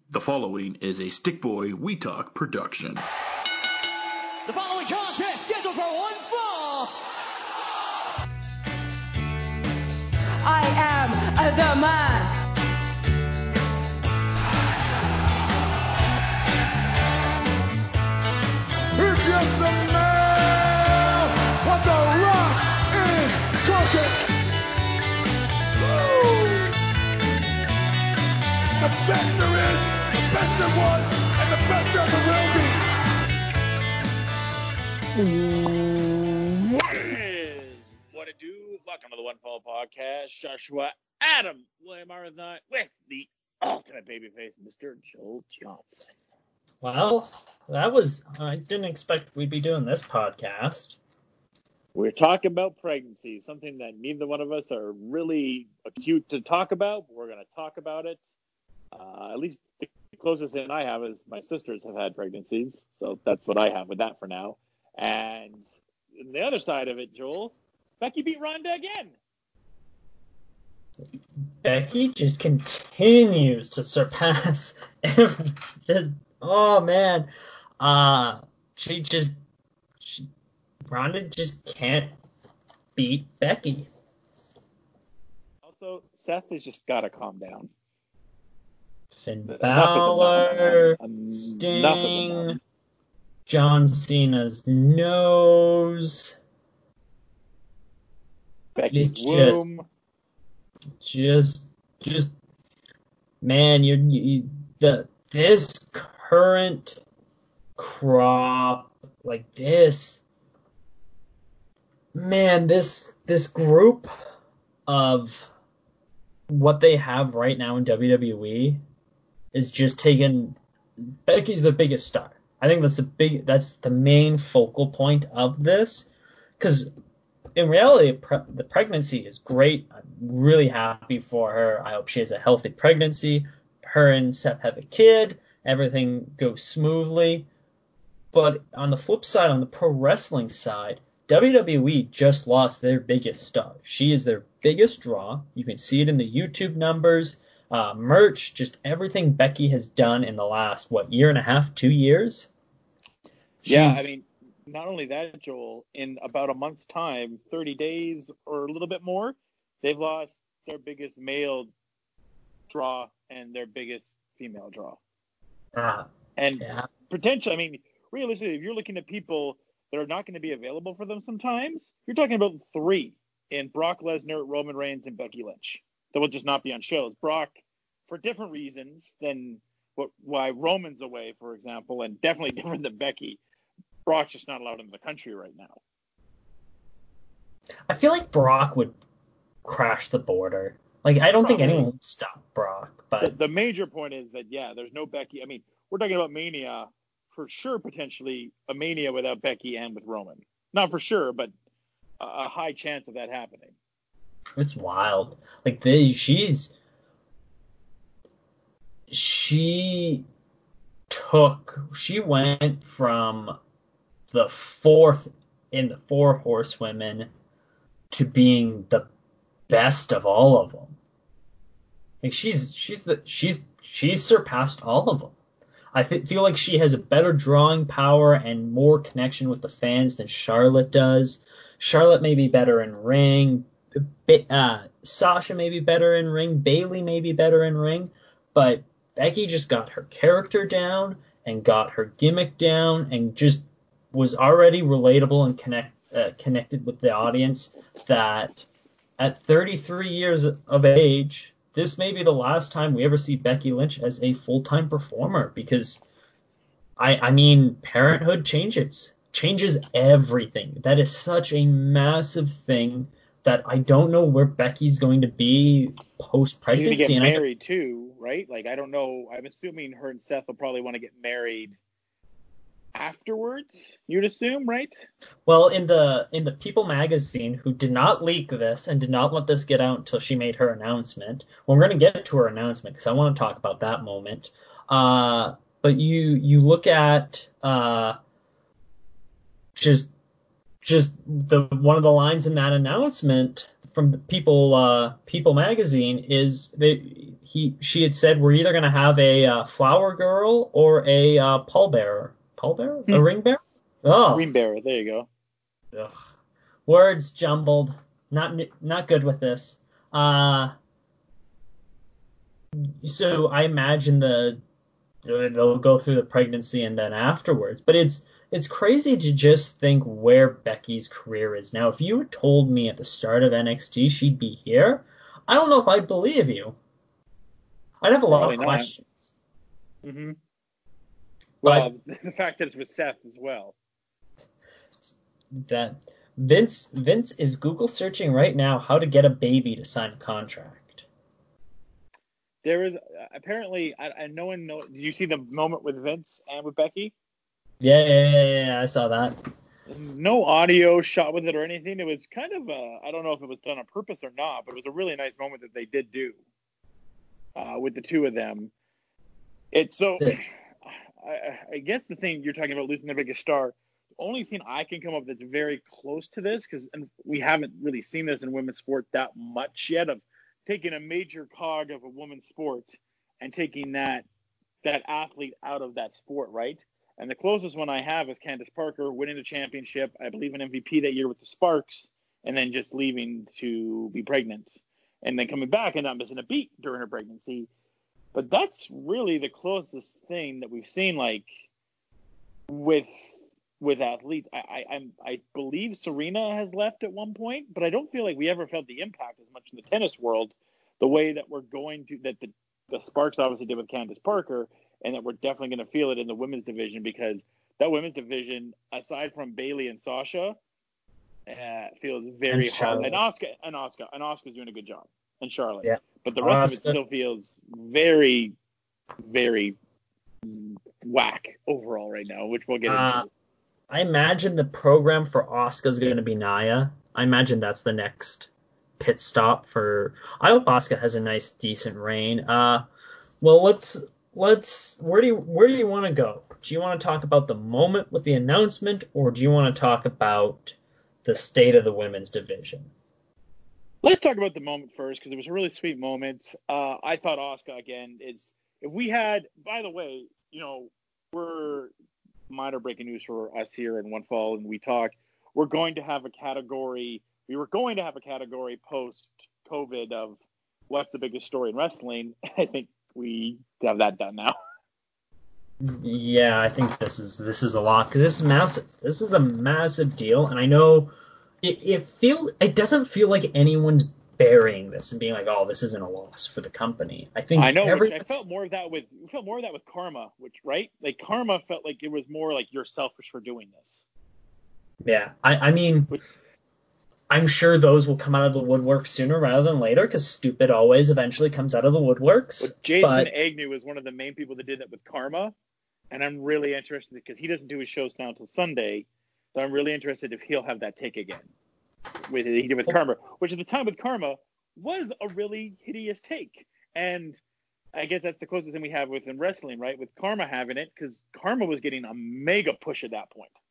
The following is a Stick Boy We Talk production. The following contest scheduled for one fall. I am the man. If you're the man, what the rock is cooking. Woo! The best there is, the best there was, and the best there ever will be. What it do? Welcome to the One Fall Podcast. Joshua Adam William Marathon with the ultimate babyface, Mr. Joel Johnson. Well, I didn't expect we'd be doing this podcast. We're talking about pregnancy, something that neither one of us are really acute to talk about, but we're going to talk about it. At least the closest thing I have is my sisters have had pregnancies, so that's what I have with that for now. And on the other side of it, Joel, Becky beat Ronda again. Becky just continues to surpass oh man. Ronda just can't beat Becky. Also, Seth has just got to calm down. Finn Balor, Sting, John Cena's nose. Becky's womb. Just, man, this current crop, like this, man, this group of what they have right now in WWE is just taken. Becky's the biggest star. I think that's the main focal point of this, because in reality, the pregnancy is great. I'm really happy for her. I hope she has a healthy pregnancy. Her and Seth have a kid. Everything goes smoothly. But on the flip side, on the pro wrestling side, WWE just lost their biggest star. She is their biggest draw. You can see it in the YouTube numbers, merch, just everything Becky has done in the last, year and a half, 2 years? Yeah, I mean, not only that, Joel, in about a month's time, 30 days or a little bit more, they've lost their biggest male draw and their biggest female draw. Potentially, I mean, realistically, if you're looking at people that are not going to be available for them sometimes, you're talking about 3 in Brock Lesnar, Roman Reigns, and Becky Lynch that will just not be on shows. Brock, for different reasons than why Roman's away, for example, and definitely different than Becky. Brock's just not allowed into the country right now. I feel like Brock would crash the border. Like, I don't think anyone would stop Brock. But the major point is that, yeah, there's no Becky. I mean, we're talking about Mania, for sure, potentially a Mania without Becky and with Roman. Not for sure, but a high chance of that happening. It's wild. Like, she went from the 4th in the 4 horsewomen to being the best of all of them. Like, she's surpassed all of them. I feel like she has a better drawing power and more connection with the fans than Charlotte does. Charlotte may be better in ring. Sasha may be better in ring. Bayley may be better in ring. But Becky just got her character down and got her gimmick down and just was already relatable and connected with the audience, that at 33 years of age, this may be the last time we ever see Becky Lynch as a full-time performer, because I mean, parenthood changes everything. That is such a massive thing that I don't know where Becky's going to be post-pregnancy. She's going to get married too, right? Like, I don't know. I'm assuming her and Seth will probably want to get married afterwards, you'd assume, right? Well, in the People magazine, who did not leak this and did not let this get out until she made her announcement. Well, we're going to get to her announcement because I want to talk about that moment. But you look at just the one of the lines in that announcement from the People magazine is that she had said we're either gonna have a flower girl or a pallbearer. Pallbearer? A ring bearer? Oh, Green Bearer. There you go. ugh. Words jumbled. Not good with this. So I imagine they'll go through the pregnancy and then afterwards. But it's crazy to just think where Becky's career is now. If you had told me at the start of NXT she'd be here, I don't know if I'd believe you. I'd have a lot Probably of not. questions. Mm-hmm. But Well, the fact that it's with Seth as well. that Vince is Google searching right now how to get a baby to sign a contract. There is apparently, no one knows. Did you see the moment with Vince and with Becky? Yeah, I saw that. No audio shot with it or anything. It was kind of I don't know if it was done on purpose or not, but it was a really nice moment that they did do with the two of them. It's so. I guess the thing you're talking about losing the biggest star. The only thing I can come up that's very close to this, because we haven't really seen this in women's sport that much yet, of taking a major cog of a women's sport and taking that athlete out of that sport, right? And the closest one I have is Candace Parker winning the championship, I believe an MVP that year with the Sparks, and then just leaving to be pregnant, and then coming back and not missing a beat during her pregnancy. But that's really the closest thing that we've seen, like with athletes. I believe Serena has left at one point, but I don't feel like we ever felt the impact as much in the tennis world, the way that we're going to, that the Sparks obviously did with Candace Parker, and that we're definitely going to feel it in the women's division, because that women's division, aside from Bayley and Sasha, feels very hard. And Asuka's doing a good job, and Charlotte. Yeah. But the rest of it still feels very, very whack overall right now, which we'll get into. I imagine the program for Asuka is going to be Nia. I imagine that's the next pit stop for. I hope Asuka has a nice, decent reign. Well, let's. Where do you want to go? Do you want to talk about the moment with the announcement, or do you want to talk about the state of the women's division? Let's talk about the moment first, because it was a really sweet moment. I thought Asuka, again, is, if we had, by the way, we're minor breaking news for us here in One Fall and We Talk. We were going to have a category post-COVID of what's the biggest story in wrestling. I think we have that done now. Yeah, I think this is a lot, because this is massive. This is a massive deal, and I know it doesn't feel like anyone's burying this and being like, oh, this isn't a loss for the company. I felt more of that with Karma, which, right? Like, Karma felt like it was more like, you're selfish for doing this. Yeah, I mean, I'm sure those will come out of the woodwork sooner rather than later, because stupid always eventually comes out of the woodworks. But Jason Agnew is one of the main people that did that with Karma, and I'm really interested, because he doesn't do his shows now until Sunday, so I'm really interested if he'll have that take again. He did with Karma, which at the time with Karma was a really hideous take. And I guess that's the closest thing we have within wrestling, right? With Karma having it, because Karma was getting a mega push at that point.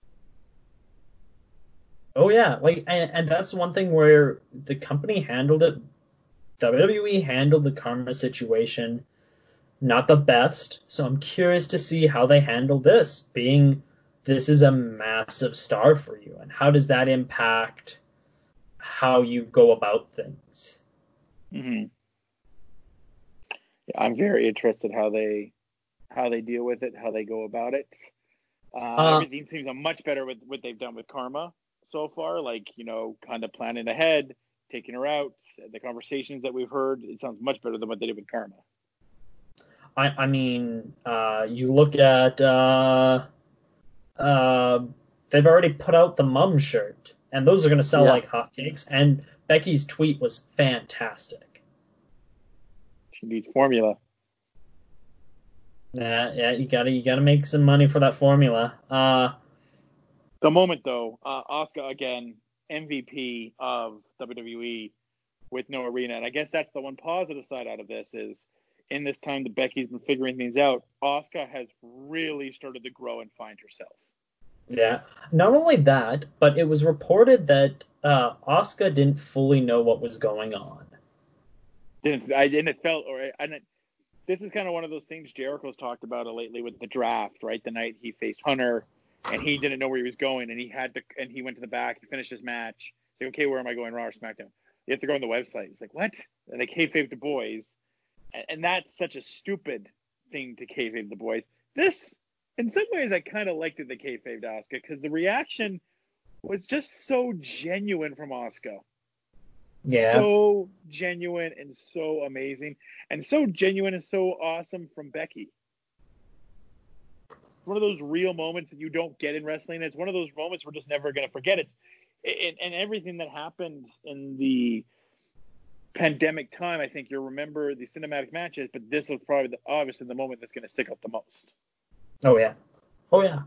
Oh yeah, and that's one thing where the company handled it. WWE handled the Karma situation not the best, so I'm curious to see how they handle this, being this is a massive star for you, and how does that impact how you go about things? Mm-hmm. Yeah, I'm very interested how they deal with it, how they go about it. Everything seems much better with what they've done with Karma so far, like, kind of planning ahead, taking her out, the conversations that we've heard. It sounds much better than what they did with Karma. I mean, you look at they've already put out the mum shirt, and those are going to sell like hotcakes. And Becky's tweet was fantastic. She needs formula. Yeah, you gotta make some money for that formula. The moment though, Asuka again, MVP of WWE with no arena, and I guess that's the one positive side out of this is, in this time that Becky's been figuring things out, Asuka has really started to grow and find herself. Yeah. Not only that, but it was reported that Asuka didn't fully know what was going on. It felt, this is kind of one of those things Jericho's talked about lately with the draft, right? The night he faced Hunter, and he didn't know where he was going, and he went to the back, he finished his match. He's like, okay, where am I going, Raw or SmackDown? You have to go on the website. He's like, what? And they kayfabe the boys, and that's such a stupid thing to kayfabe the boys. This, in some ways, I kind of liked it, the kayfabe to Asuka, because the reaction was just so genuine from Asuka. Yeah. So genuine and so amazing, and so genuine and so awesome from Becky. One of those real moments that you don't get in wrestling. It's one of those moments we're just never going to forget it. And everything that happened in the pandemic time, I think you'll remember the cinematic matches, but this was probably obviously the moment that's going to stick out the most. Oh yeah. Oh yeah.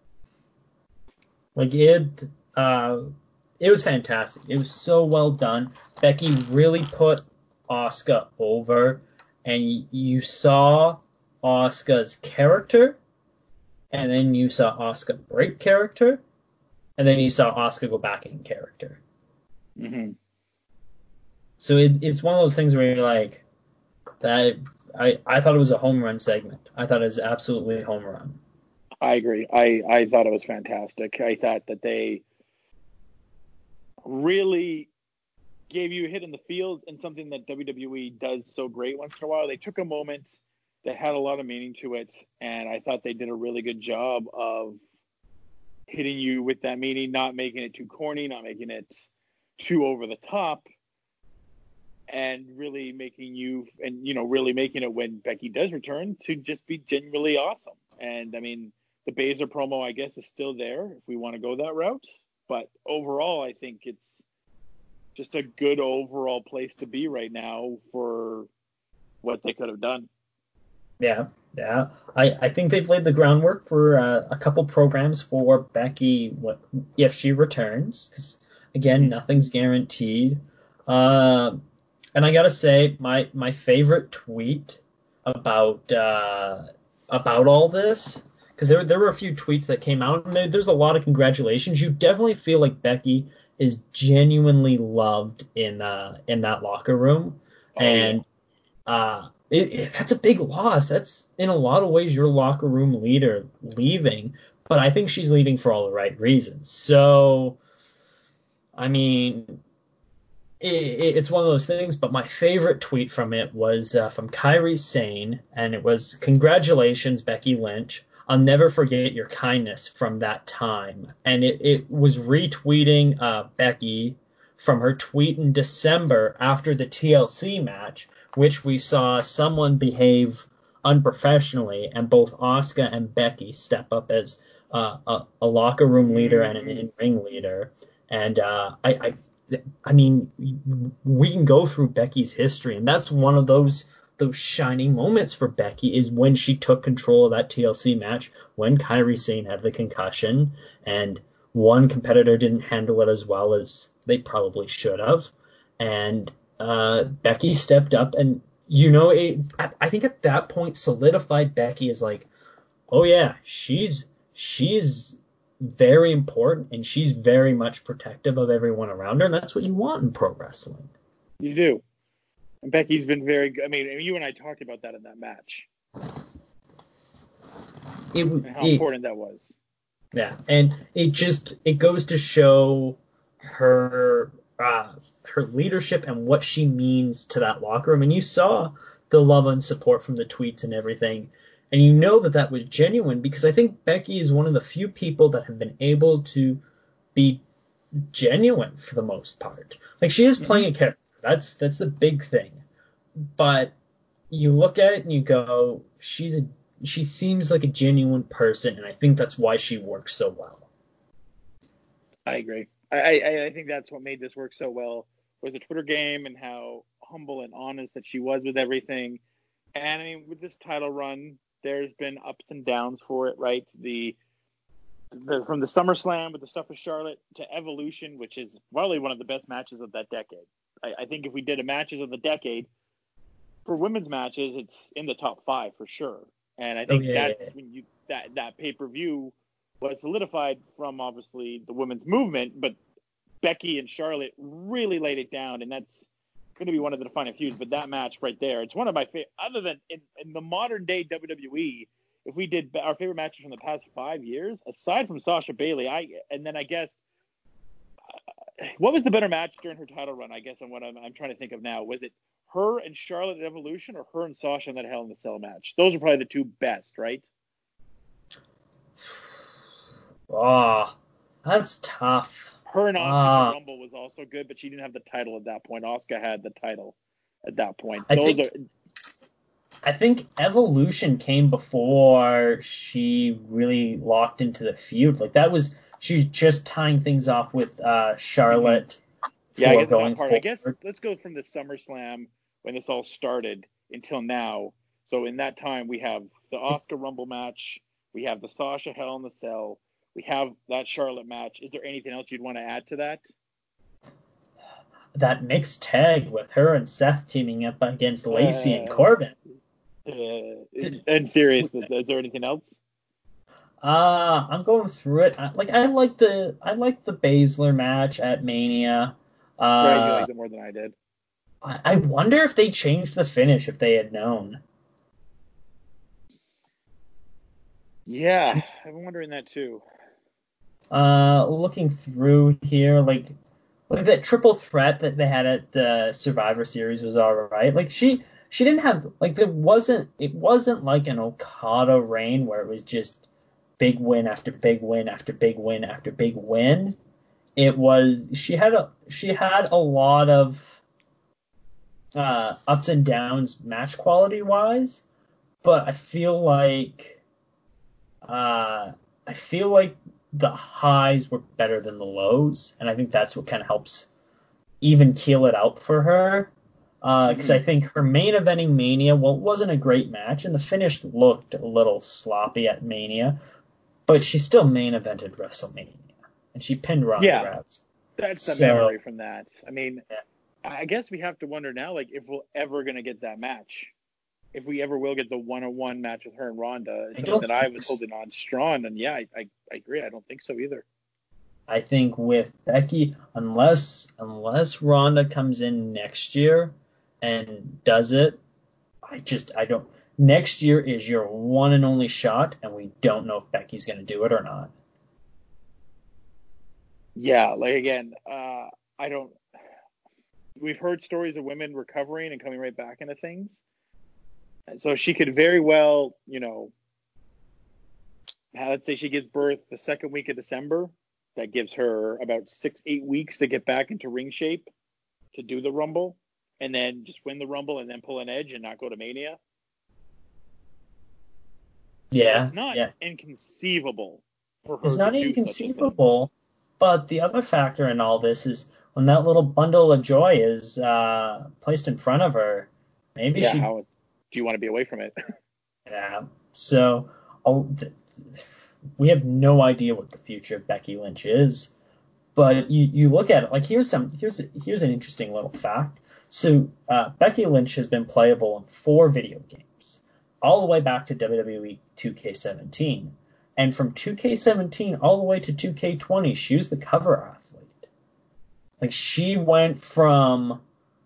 Like it was fantastic. It was so well done. Becky really put Asuka over, and you saw Asuka's character, and then you saw Asuka break character, and then you saw Asuka go back in character. Mm-hmm. So it's one of those things where you're like, that I thought it was a home run segment. I thought it was absolutely a home run. I agree. I thought it was fantastic. I thought that they really gave you a hit in the field, and something that WWE does so great once in a while. They took a moment that had a lot of meaning to it, and I thought they did a really good job of hitting you with that meaning, not making it too corny, not making it too over the top, and really making you, and really making it when Becky does return to just be genuinely awesome. And I mean, the Baszler promo, I guess, is still there if we want to go that route. But overall, I think it's just a good overall place to be right now for what they could have done. Yeah. I think they've laid the groundwork for a couple programs for Becky if she returns. Because, again, nothing's guaranteed. And I got to say, my favorite tweet about all this, because there were a few tweets that came out, and there's a lot of congratulations. You definitely feel like Becky is genuinely loved in that locker room, and that's a big loss. That's in a lot of ways your locker room leader leaving, but I think she's leaving for all the right reasons. So, I mean, it's one of those things, but my favorite tweet from it was from Kairi Sane, and it was, "Congratulations, Becky Lynch. I'll never forget your kindness from that time." And it was retweeting Becky from her tweet in December after the TLC match, which we saw someone behave unprofessionally, and both Asuka and Becky step up as a locker room leader and an in-ring leader. And I mean, we can go through Becky's history, and that's one of those shining moments for Becky, is when she took control of that TLC match when Kairi Sane had the concussion, and one competitor didn't handle it as well as they probably should have, and Becky stepped up, and I think at that point solidified Becky as like, oh yeah, she's very important, and she's very much protective of everyone around her, and that's what you want in pro wrestling. You do. And Becky's been very good. I mean, you and I talked about that in that match. And how important that was. Yeah, and it goes to show her leadership and what she means to that locker room. And you saw the love and support from the tweets and everything. And you know that was genuine, because I think Becky is one of the few people that have been able to be genuine for the most part. Like, she is playing a character. That's the big thing. But you look at it and you go, she seems like a genuine person, and I think that's why she works so well. I agree. I think that's what made this work so well, was the Twitter game and how humble and honest that she was with everything. And I mean, with this title run, there's been ups and downs for it, right? From the SummerSlam with the stuff with Charlotte to Evolution, which is probably one of the best matches of that decade. I think if we did a matches of the decade for women's matches, it's in the top 5 for sure. And I think when that pay-per-view was solidified from obviously the women's movement, but Becky and Charlotte really laid it down, and that's going to be one of the defining feuds. But that match right there, it's one of my favorite. Other than in the modern day WWE, if we did our favorite matches from the past 5 years, aside from Sasha Bailey, I guess what was the better match during her title run? I guess I'm trying to think of now. Was it her and Charlotte at Evolution, or her and Sasha in that Hell in the Cell match? Those are probably the two best, right? Oh, that's tough. Her and Asuka in the Rumble was also good, but she didn't have the title at that point. Asuka had the title at that point. I think Evolution came before she really locked into the feud. Like she's just tying things off with Charlotte. Yeah, I guess going forward. I guess let's go from the SummerSlam when this all started until now. So in that time, we have the Asuka Rumble match, we have the Sasha Hell in the Cell, we have that Charlotte match. Is there anything else you'd want to add to that? That mixed tag with her and Seth teaming up against Lacey and Corbin. And serious, is there anything else? I'm going through it. I like the Baszler match at Mania. You liked it more than I did. I wonder if they changed the finish if they had known. Yeah, I'm wondering that too. Looking through here, like that triple threat that they had at Survivor Series was all right. Like she didn't have it wasn't like an Okada reign where it was just big win after big win after big win after big win. It was she had a lot of ups and downs match quality wise, but I feel like the highs were better than the lows, and I think that's what kind of helps even keel it out for her. Because I think her main eventing Mania, well, it wasn't a great match, and the finish looked a little sloppy at Mania, but she still main evented WrestleMania, and she pinned Ronda Rousey. That's the memory from that. I mean, I guess we have to wonder now, if we're ever going to get that match. If we ever will get the one-on-one match with her and Ronda. It's something that I was holding on strong, and I agree. I don't think so either. I think with Becky, unless Ronda comes in next year and does it, I don't. Next year is your one and only shot, and we don't know if Becky's going to do it or not. Yeah, again, I don't. We've heard stories of women recovering and coming right back into things. And so she could very well, let's say she gives birth the second week of December. That gives her about 6-8 weeks to get back into ring shape to do the Rumble, and then just win the Rumble and then pull an edge and not go to Mania. Yeah, it's not inconceivable for her. It's not inconceivable, but the other factor in all this is when that little bundle of joy is placed in front of her, maybe she. How do you want to be away from it? Yeah. So we have no idea what the future of Becky Lynch is, but you look at it here's an interesting little fact. So Becky Lynch has been playable in 4 video games, all the way back to WWE 2K17, and from 2K17 all the way to 2K20, she was the cover athlete. She went from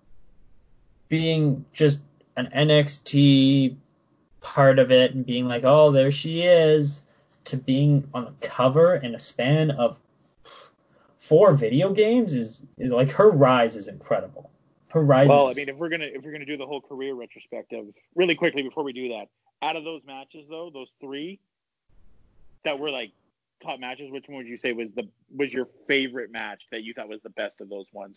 being just an NXT part of it and being oh, there she is, to being on the cover in a span of 4 video games is her rise is incredible. Her rise. Well, I mean, if we're gonna do the whole career retrospective really quickly before we do that, out of those matches though, those 3 that were top matches, which one would you say was your favorite match that you thought was the best of those ones?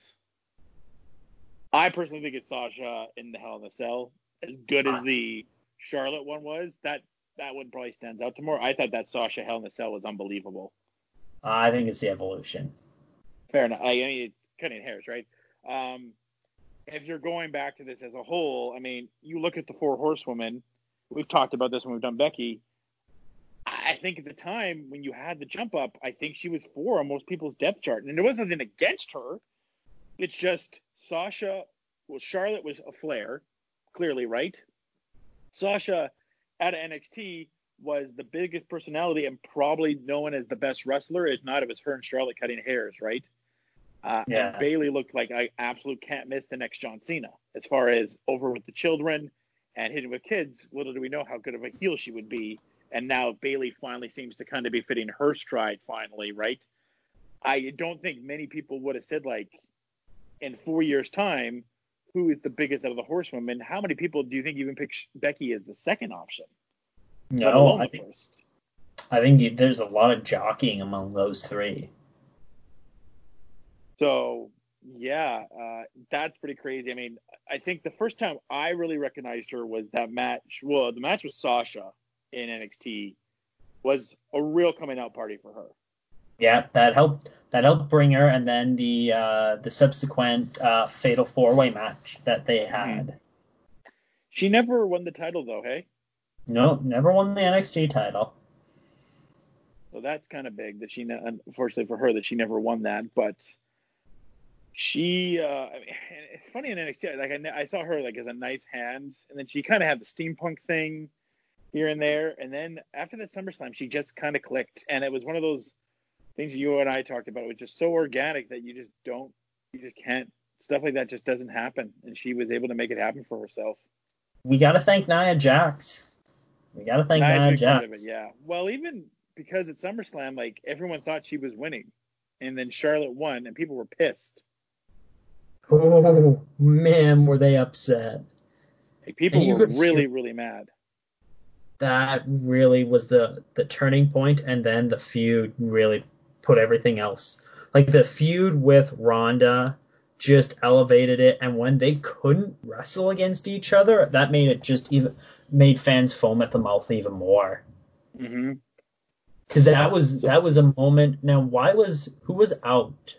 I personally think it's Sasha in the Hell in a Cell. As good as the Charlotte one was, that one probably stands out to more. I thought that Sasha Hell in a Cell was unbelievable. I think it's the Evolution. Fair enough. I mean, it's cutting hairs, right? If you're going back to this as a whole, I mean, you look at the 4 horsewomen. We've talked about this when we've done Becky. I think at the time when you had the jump up, I think she was 4 on most people's depth chart. And there was nothing against her. It's just Charlotte was a Flair, clearly, right? Sasha out of NXT was the biggest personality and probably known as the best wrestler. If not, it was her and Charlotte cutting hairs, right? And Bayley looked like I absolute can't miss the next John Cena as far as over with the children and hitting with kids. Little do we know how good of a heel she would be. And now Bayley finally seems to kind of be fitting her stride finally, right? I don't think many people would have said, like, in 4 years' time, who is the biggest out of the horsewomen? How many people do you think even pick Becky as the second option? No, I think there's a lot of jockeying among those three. So, yeah, that's pretty crazy. I mean, I think the first time I really recognized her was that match. Well, the match with Sasha in NXT was a real coming out party for her. Yeah, that helped bring her, and then the subsequent Fatal 4-Way match that they had. She never won the title, though, hey? No, never won the NXT title. So that's kind of big that she, unfortunately for her, that she never won that. But she, I mean, it's funny in NXT. Like I saw her like as a nice hand, and then she kind of had the steampunk thing here and there, and then after that SummerSlam, she just kind of clicked, and it was one of those things you and I talked about. It was just so organic that you just can't. Stuff like that just doesn't happen, and she was able to make it happen for herself. We got to thank Nia Jax. Nia Jax. Yeah. Well, even because at SummerSlam, like everyone thought she was winning, and then Charlotte won, and people were pissed. Oh man, were they upset? Like, people were really, really mad. That really was the turning point, and then the feud really put everything else. Like the feud with Ronda just elevated it, and when they couldn't wrestle against each other, that made it just even made fans foam at the mouth even more. Mm-hmm. Because that was a moment. Now, who was out?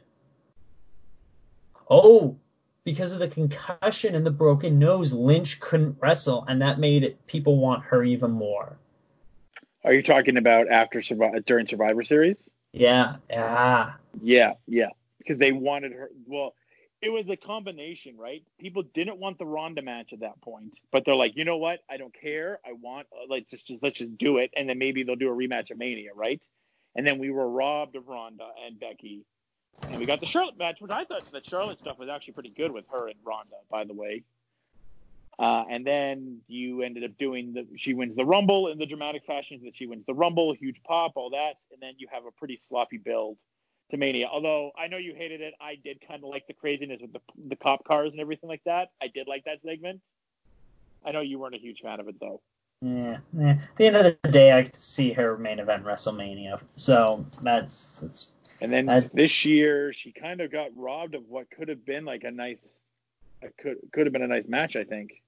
Oh, because of the concussion and the broken nose, Lynch couldn't wrestle, and that made people want her even more. Are you talking about during Survivor Series? Yeah. Yeah. Because they wanted her. Well, it was a combination, right? People didn't want the Ronda match at that point, but they're like, you know what? I don't care. I want let's just do it, and then maybe they'll do a rematch at Mania, right? And then we were robbed of Ronda and Becky. And we got the Charlotte match, which I thought the Charlotte stuff was actually pretty good with her and Ronda, by the way. And then you ended up doing she wins the Rumble in the dramatic fashion that she wins the Rumble, huge pop, all that. And then you have a pretty sloppy build to Mania. Although I know you hated it, I did kind of like the craziness with the cop cars and everything like that. I did like that segment. I know you weren't a huge fan of it, though. Yeah. At the end of the day, I could see her main event WrestleMania. So that's. And then this year, she kind of got robbed of what could have been like could have been a nice match, I think.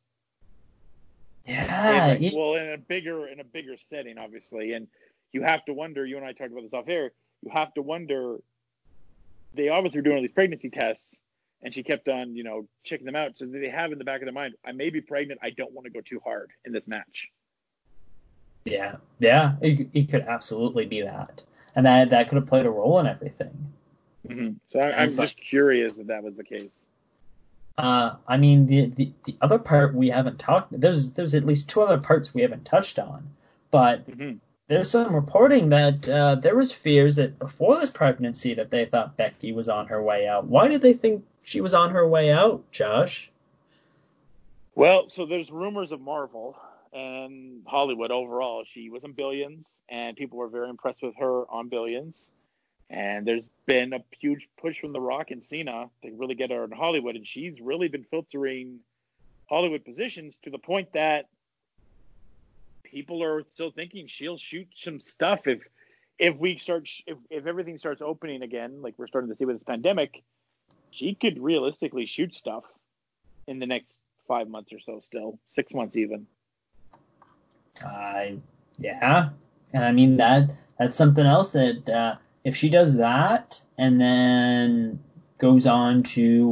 Yeah. In a bigger setting, obviously. And you have to wonder. You and I talked about this off air. You have to wonder. They obviously were doing all these pregnancy tests, and she kept on, checking them out. So they have in the back of their mind, I may be pregnant. I don't want to go too hard in this match. Yeah. It could absolutely be that. And that could have played a role in everything. Mm-hmm. So I'm just curious if that was the case. I mean, the other part we haven't talked. There's at least two other parts we haven't touched on. But there's some reporting that there was fears that before this pregnancy that they thought Becky was on her way out. Why did they think she was on her way out, Josh? Well, so there's rumors of Marvel and Hollywood overall. She was in Billions, and people were very impressed with her on Billions. And there's been a huge push from The Rock and Cena to really get her in Hollywood, and she's really been filtering Hollywood positions to the point that people are still thinking she'll shoot some stuff if everything starts opening again, like we're starting to see with this pandemic. She could realistically shoot stuff in the next 5 months or so, still 6 months even. Yeah, and I mean that's something else that if she does that and then goes on to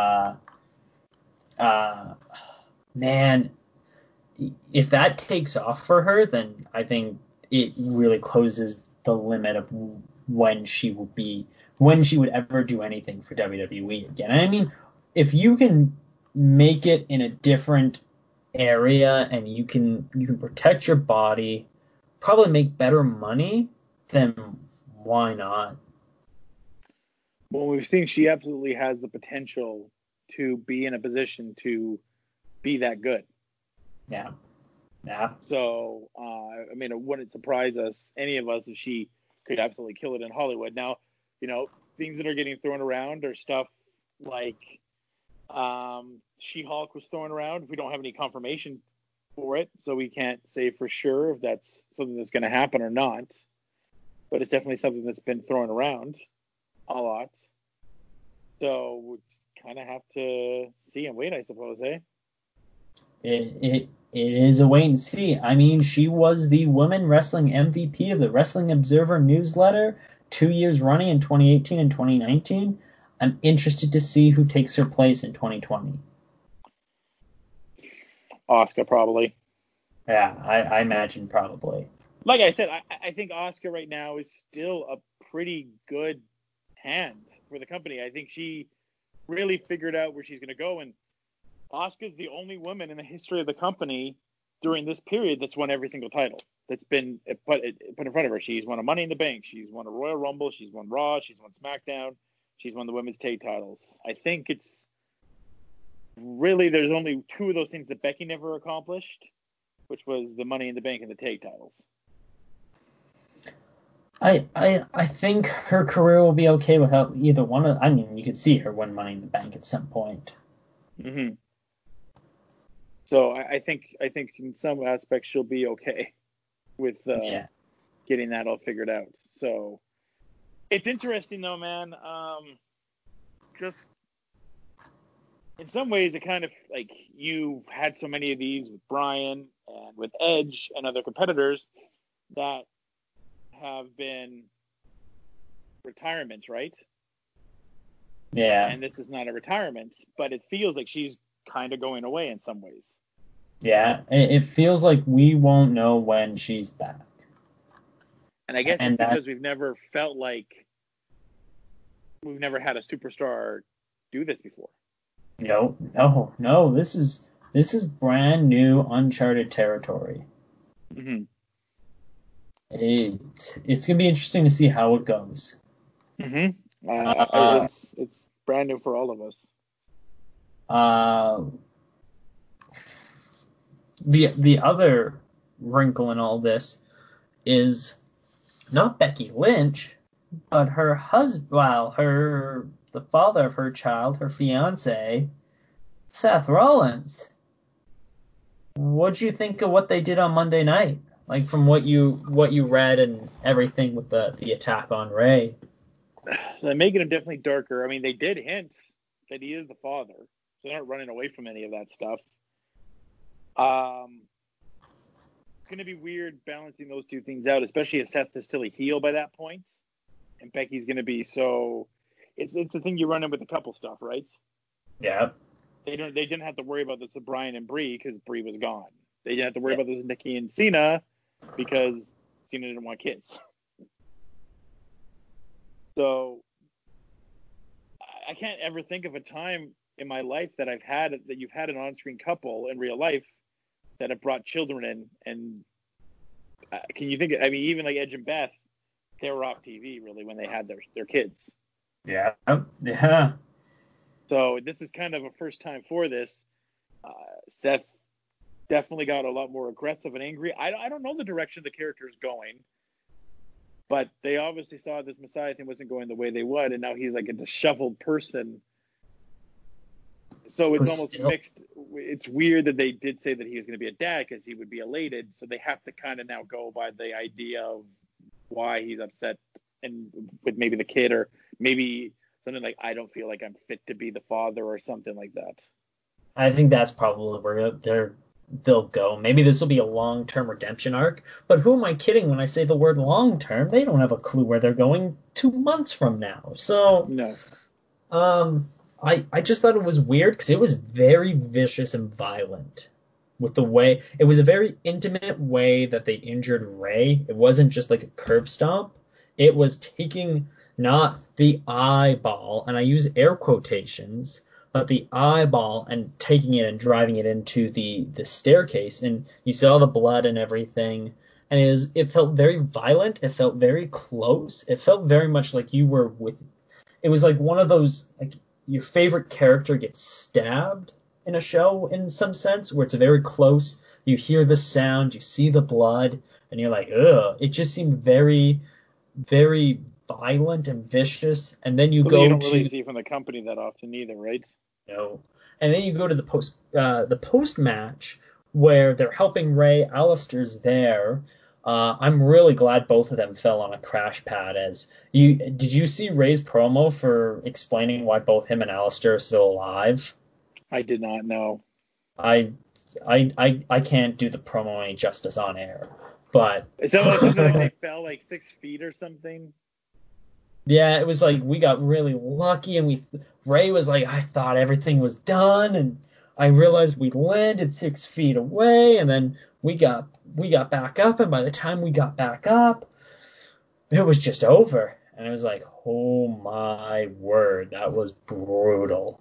man, if that takes off for her, then I think it really closes the limit of when she would ever do anything for WWE again. I mean, if you can make it in a different area and you can protect your body, probably make better money, then why not? Well, we've seen she absolutely has the potential to be in a position to be that good. Yeah. So, I mean, it wouldn't surprise any of us, if she could absolutely kill it in Hollywood. Now, things that are getting thrown around are stuff like She-Hulk was thrown around. We don't have any confirmation for it, so we can't say for sure if that's something that's going to happen or not. But it's definitely something that's been thrown around a lot. So we kind of have to see and wait, I suppose, eh? It is a wait and see. I mean, she was the Women Wrestling MVP of the Wrestling Observer newsletter 2 years running in 2018 and 2019. I'm interested to see who takes her place in 2020. Asuka, probably. Yeah, I imagine probably. Like I said, I think Asuka right now is still a pretty good hand for the company. I think she really figured out where she's going to go, and Asuka's the only woman in the history of the company during this period that's won every single title that's been put in front of her. She's won a Money in the Bank. She's won a Royal Rumble. She's won Raw. She's won SmackDown. She's won the women's tag titles. I think it's really, there's only two of those things that Becky never accomplished, which was the Money in the Bank and the tag titles. I think her career will be okay without either one of. I mean, you could see her win Money in the Bank at some point. Mm-hmm. So I think in some aspects she'll be okay with getting that all figured out. So it's interesting though, man. Just in some ways, it kind of like you've had so many of these with Bryan and with Edge and other competitors that have been retirements, right? Yeah. And this is not a retirement, but it feels like she's kind of going away in some ways. Yeah, it feels like we won't know when she's back. And I guess it's because we've never felt like we've never had a superstar do this before. No. This is brand new, uncharted territory. Mm-hmm. It's gonna be interesting to see how it goes. Mm-hmm. It's brand new for all of us. The other wrinkle in all this is not Becky Lynch, but her husband, the father of her child, her fiance, Seth Rollins. What'd you think of what they did on Monday night? Like from what you read and everything with the attack on Ray. They're making him definitely darker. I mean, they did hint that he is the father, so they're not running away from any of that stuff. It's going to be weird balancing those two things out, especially if Seth is still a heel by that point, and Becky's going to be so. It's the thing you run in with the couple stuff, right? Yeah. They didn't have to worry about this with Bryan and Brie because Brie was gone. They didn't have to worry about this with Nikki and Cena because Cena didn't want kids. So I can't ever think of a time in my life that you've had an on-screen couple in real life that have brought children in. And can you think of, I mean, even like Edge and Beth, they were off TV really when they had their kids. Yeah. So this is kind of a first time for this. Seth definitely got a lot more aggressive and angry. I don't know the direction the character is going, but they obviously saw this Messiah thing wasn't going the way they would, and now he's like a disheveled person. So it's almost mixed. It's weird that they did say that he was going to be a dad because he would be elated. So they have to kind of now go by the idea of why he's upset and with maybe the kid, or maybe something like, I don't feel like I'm fit to be the father, or something like that. I think that's probably where they'll go. Maybe this will be a long-term redemption arc. But who am I kidding when I say the word long-term? They don't have a clue where they're going 2 months from now. So no. I just thought it was weird because it was very vicious and violent with the way it was a very intimate way that they injured Ray. It wasn't just like a curb stomp. It was taking not the eyeball, and I use air quotations, but the eyeball and taking it and driving it into the staircase. And you saw the blood and everything. and it felt very violent. It felt very close. It felt very much like you were with. It was like one of those, like, your favorite character gets stabbed in a show in some sense, where it's very close. You hear the sound, you see the blood, and you're like, ugh. It just seemed very, very violent and vicious. And then you Something go you don't to really see from the company that often either, right? no, and then you go to the post match where they're helping Ray. Alistair's there. I'm really glad both of them fell on a crash pad. Did you see Ray's promo for explaining why both him and Alistair are still alive? I did not know. I can't do the promo any justice on air, but Is that like something like they fell like 6 feet or something? yeah, it was like we got really lucky, and Ray was like, I thought everything was done, and I realized we landed 6 feet away, and then we got back up, and by the time we got back up, it was just over. And it was like, oh my word, that was brutal.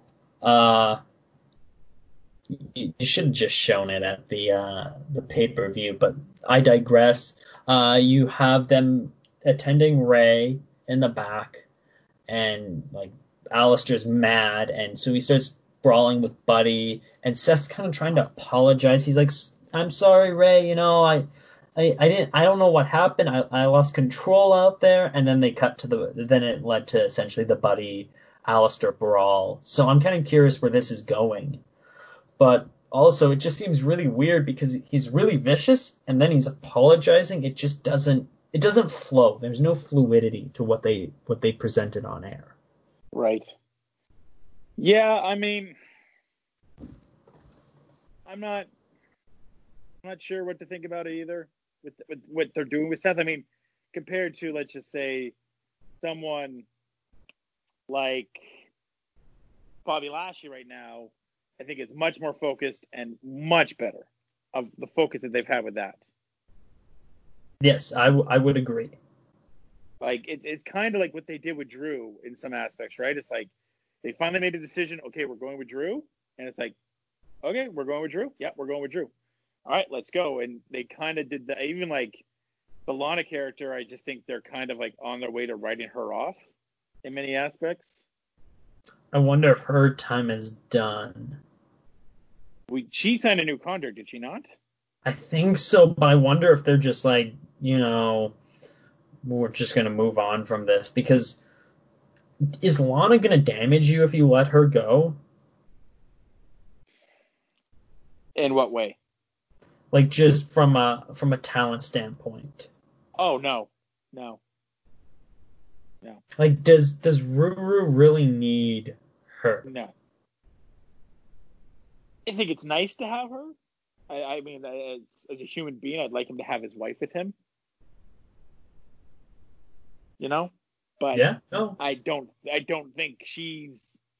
You should have just shown it at the pay-per-view, but I digress. You have them attending Ray in the back, and like Alistair's mad, and so he starts brawling with Buddy, and Seth's kind of trying to apologize. He's like, I'm sorry, Ray, I don't know what happened. I lost control out there. And then they cut to then it led to essentially the Buddy Alistair brawl. So I'm kind of curious where this is going. But also it just seems really weird because he's really vicious and then he's apologizing. It just doesn't flow. There's no fluidity to what they presented on air. Right. Yeah, I mean, I'm not sure what to think about it either with what they're doing with Seth. I mean, compared to, let's just say, someone like Bobby Lashley right now, I think it's much more focused and much better of the focus that they've had with that. Yes, I would agree. Like, it's kind of like what they did with Drew in some aspects, right? It's like they finally made a decision, okay, we're going with Drew. And it's like, okay, we're going with Drew. Yeah, we're going with Drew. All right, let's go. And they kind of did that. Even like the Lana character, I just think they're kind of like on their way to writing her off in many aspects. I wonder if her time is done. She signed a new contract, did she not? I think so, but I wonder if they're just like, we're just going to move on from this. Because is Lana going to damage you if you let her go? In what way? Like just from a talent standpoint. Oh, no. Like does Ruru really need her? No. I think it's nice to have her. I mean, as a human being, I'd like him to have his wife with him. But yeah, no. I don't think she's.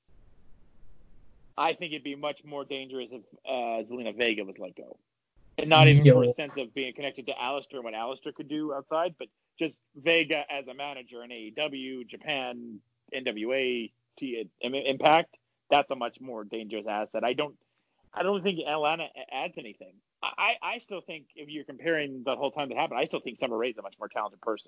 I think it'd be much more dangerous if Zelina Vega was let go. And not even for a sense of being connected to Alistair and what Alistair could do outside, but just Vega as a manager in AEW, Japan, NWA, Impact. That's a much more dangerous asset. I don't think Atlanta adds anything. I still think, if you're comparing the whole time that happened, I still think Summer Rae's a much more talented person.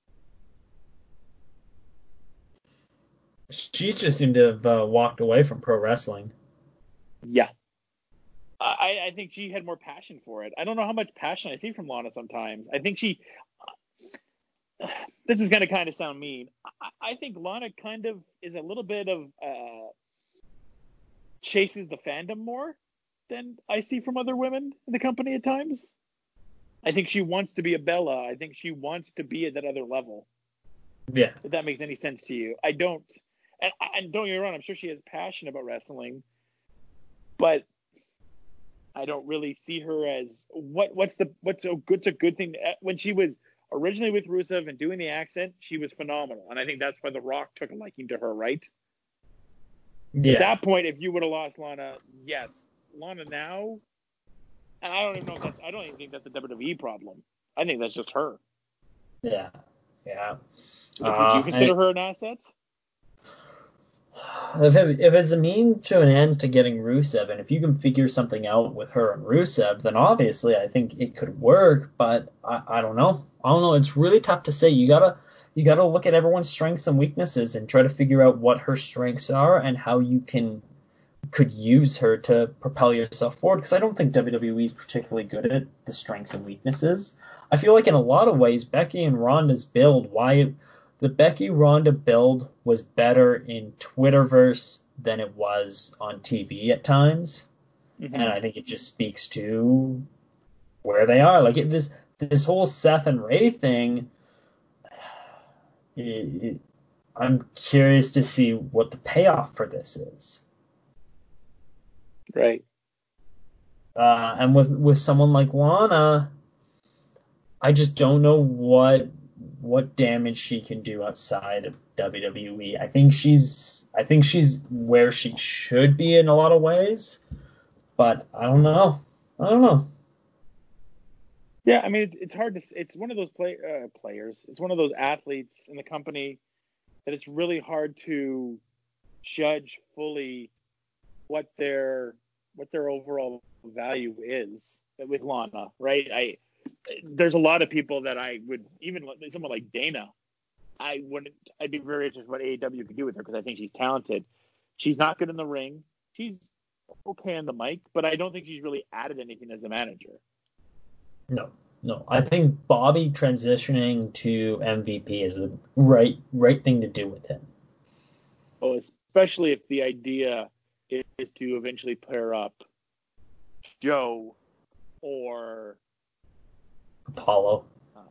She just seemed to have walked away from pro wrestling. Yeah. I think she had more passion for it. I don't know how much passion I see from Lana sometimes. I think she... this is going to kind of sound mean. I think Lana kind of is a little bit of... chases the fandom more than I see from other women in the company at times. I think she wants to be a Bella. I think she wants to be at that other level. Yeah. If that makes any sense to you. I don't... And don't get me wrong, I'm sure she has passion about wrestling, but I don't really see her as what's a good thing. When she was originally with Rusev and doing the accent, she was phenomenal, and I think that's why The Rock took a liking to her, right? Yeah. At that point, if you would have lost Lana, yes, Lana now, and I don't even think that's a WWE problem. I think that's just her. Yeah. Would you consider her an asset? if it's a mean to an end to getting Rusev, and if you can figure something out with her and Rusev, then obviously I think it could work. But I don't know. It's really tough to say. You gotta look at everyone's strengths and weaknesses and try to figure out what her strengths are and how you could use her to propel yourself forward. Because I don't think WWE is particularly good at the strengths and weaknesses. I feel like in a lot of ways, Becky and Ronda's build, the Becky Ronda build was better in Twitterverse than it was on TV at times. Mm-hmm. And I think it just speaks to where they are. Like this whole Seth and Ray thing, I'm curious to see what the payoff for this is. Right. And with someone like Lana, I just don't know what damage she can do outside of WWE. I think she's where she should be in a lot of ways, but I don't know. Yeah, I mean, it's hard to. It's one of those players. It's one of those athletes in the company that it's really hard to judge fully what their overall value is with Lana, right? There's a lot of people that I would, even someone like Dana, I'd be very interested in what AEW could do with her because I think she's talented. She's not good in the ring. She's okay on the mic, but I don't think she's really added anything as a manager. No. I think Bobby transitioning to MVP is the right thing to do with him. Oh, especially if the idea is to eventually pair up Joe or Apollo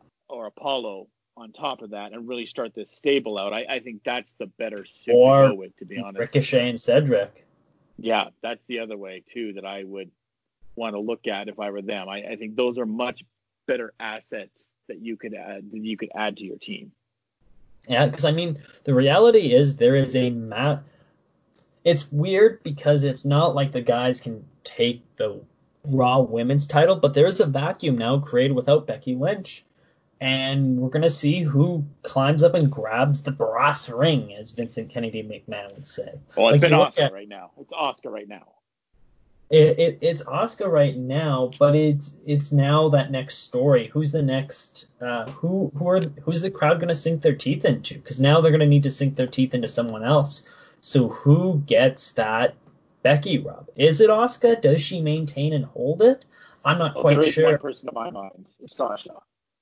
on top of that and really start this stable out. I think that's the better suit to go with, to be honest. Ricochet and Cedric. Yeah, that's the other way too that I would want to look at if I were them. I think those are much better assets that you could add to your team. Yeah, because I mean the reality is there is it's weird because it's not like the guys can take the Raw Women's title, but there's a vacuum now created without Becky Lynch. And we're going to see who climbs up and grabs the brass ring, as Vincent Kennedy McMahon would say. Well, it's been Asuka right now. It's Asuka right now. It's Asuka right now, but it's now that next story. Who's the next? Who's the crowd going to sink their teeth into? Because now they're going to need to sink their teeth into someone else. So who gets that Becky rub? Is it Asuka? Does she maintain and hold it? I'm not quite there is sure. One person in my mind. It's Sasha.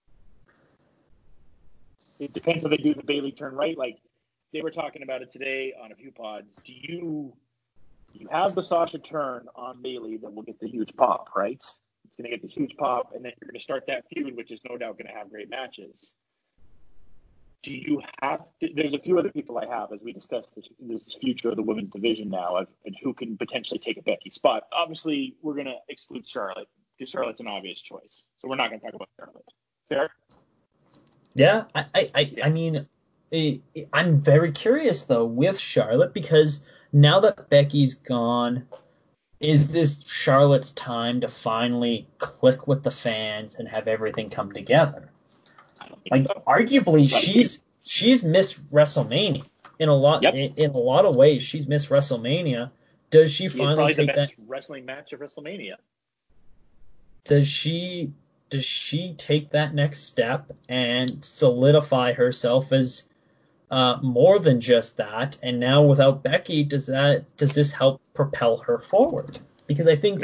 It depends if they do the Bayley turn, right? Like they were talking about it today on a few pods. Do you have the Sasha turn on Bayley that will get the huge pop, right? It's going to get the huge pop, and then you're going to start that feud, which is no doubt going to have great matches. Do you have to, there's a few other people I have, as we discussed this future of the women's division now, and who can potentially take a Becky spot. Obviously, we're going to exclude Charlotte, because Charlotte's an obvious choice. So we're not going to talk about Charlotte. Fair? Yeah, I mean, I'm very curious, though, with Charlotte, because now that Becky's gone, is this Charlotte's time to finally click with the fans and have everything come together? Like, so. Arguably, she's missed WrestleMania in a lot of ways. She's missed WrestleMania. Does she finally take that? Best wrestling match of WrestleMania. Does she take that next step and solidify herself as more than just that? And now without Becky, does this help propel her forward? Because I think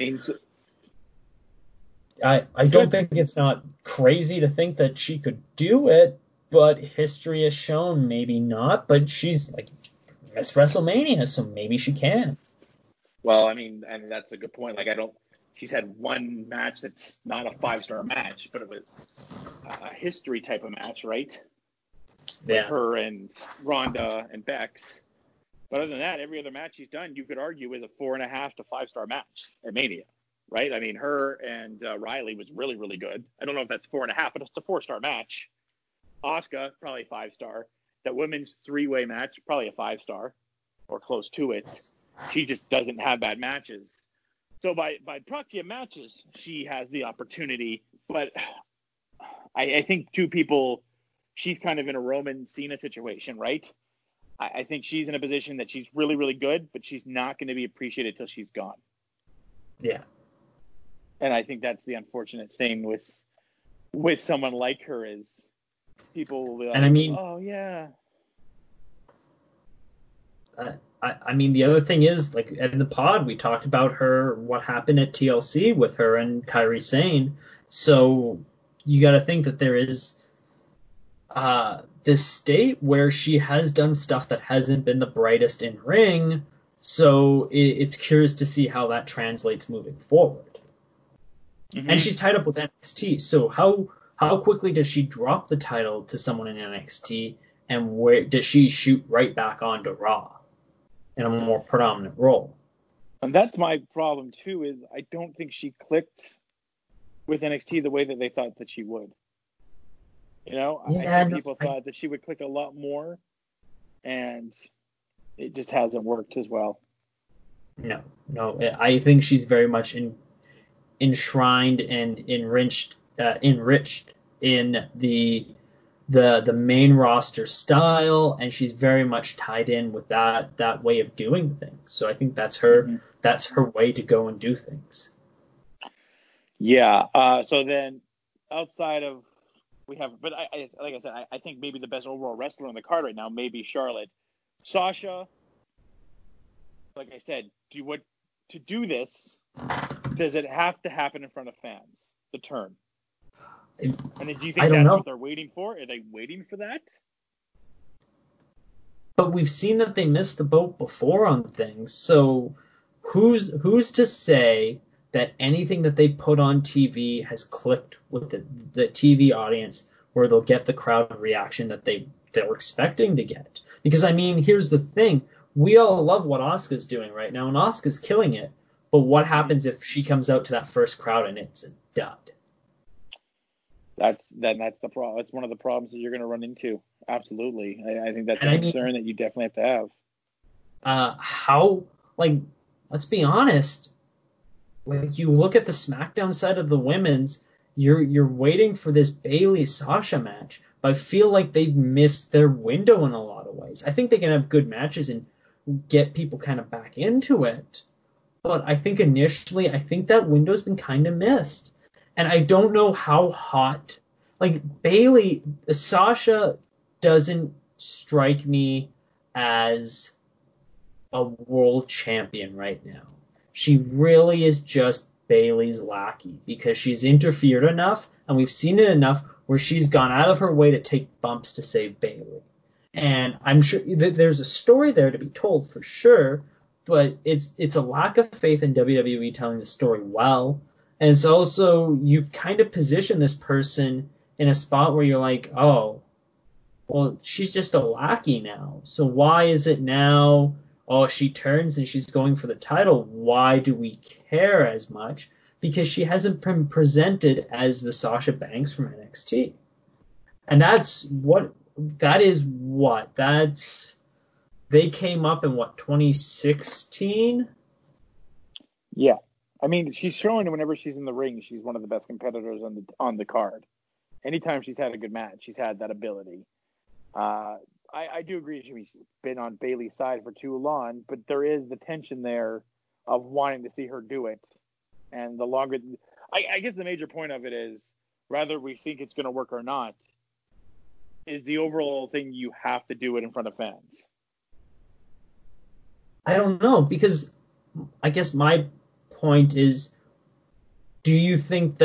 I don't think it's not crazy to think that she could do it, but history has shown maybe not. But she's like missed WrestleMania, so maybe she can. Well, I mean, and that's a good point. Like she's had one match that's not a 5-star match, but it was a history type of match, right? Yeah. With her and Ronda and Bex. But other than that, every other match she's done, you could argue is a 4.5 to 5-star match at Mania, right? I mean, her and Riley was really, really good. I don't know if that's 4.5, but it's a 4-star match. Asuka, probably 5-star. That women's 3-way match, probably a 5-star or close to it. She just doesn't have bad matches. So by proxy of matches, she has the opportunity. But I think two people, she's kind of in a Roman Cena situation, right? I think she's in a position that she's really, really good, but she's not going to be appreciated till she's gone. Yeah. And I think that's the unfortunate thing with someone like her is people will be like, And I mean, oh, yeah. I mean, the other thing is, like, in the pod, we talked about what happened at TLC with her and Kairi Sane. So you got to think that there is this state where she has done stuff that hasn't been the brightest in ring. So it's curious to see how that translates moving forward. Mm-hmm. And she's tied up with NXT. So how quickly does she drop the title to someone in NXT, and where does she shoot right back onto Raw in a more predominant role? And that's my problem too, is I don't think she clicked with NXT the way that they thought that she would. You know, I think people thought that she would click a lot more, and it just hasn't worked as well. No, I think she's very much enshrined and enriched in the main roster style, and she's very much tied in with that way of doing things. So I think that's her way to go and do things. Yeah. So then outside of but like I said, I think maybe the best overall wrestler on the card right now may be Charlotte. Sasha, like I said, to do this, does it have to happen in front of fans? The turn. And do you think that's what they're waiting for? Are they waiting for that? But we've seen that they missed the boat before on things. So who's to say that anything that they put on TV has clicked with the TV audience where they'll get the crowd reaction that they were expecting to get? Because, I mean, here's the thing. We all love what Asuka's doing right now, and Asuka's killing it. But what happens if she comes out to that first crowd and it's a dud? That's the problem. That's one of the problems that you're going to run into. Absolutely. I think that's a concern that you definitely have to have. Let's be honest. Like, you look at the SmackDown side of the women's, you're waiting for this Bayley Sasha match, but I feel like they've missed their window in a lot of ways. I think they can have good matches and get people kind of back into it, but I think initially, that window's been kind of missed. And I don't know how hot, like, Sasha doesn't strike me as a world champion right now. She really is just Bayley's lackey because she's interfered enough, and we've seen it enough where she's gone out of her way to take bumps to save Bayley. And I'm sure that there's a story there to be told for sure, but it's a lack of faith in WWE telling the story well. And it's also, you've kind of positioned this person in a spot where you're like, oh, well, she's just a lackey now. So why is it now, oh, she turns and she's going for the title? Why do we care as much? Because she hasn't been presented as the Sasha Banks from NXT. And they came up in 2016? Yeah. I mean, she's showing whenever she's in the ring, she's one of the best competitors on the card. Anytime she's had a good match, she's had that ability. I do agree she's been on Bayley's side for too long, but there is the tension there of wanting to see her do it. And the longer, I guess the major point of it is, whether we think it's going to work or not, is the overall thing you have to do it in front of fans. I don't know, because I guess my point is, do you think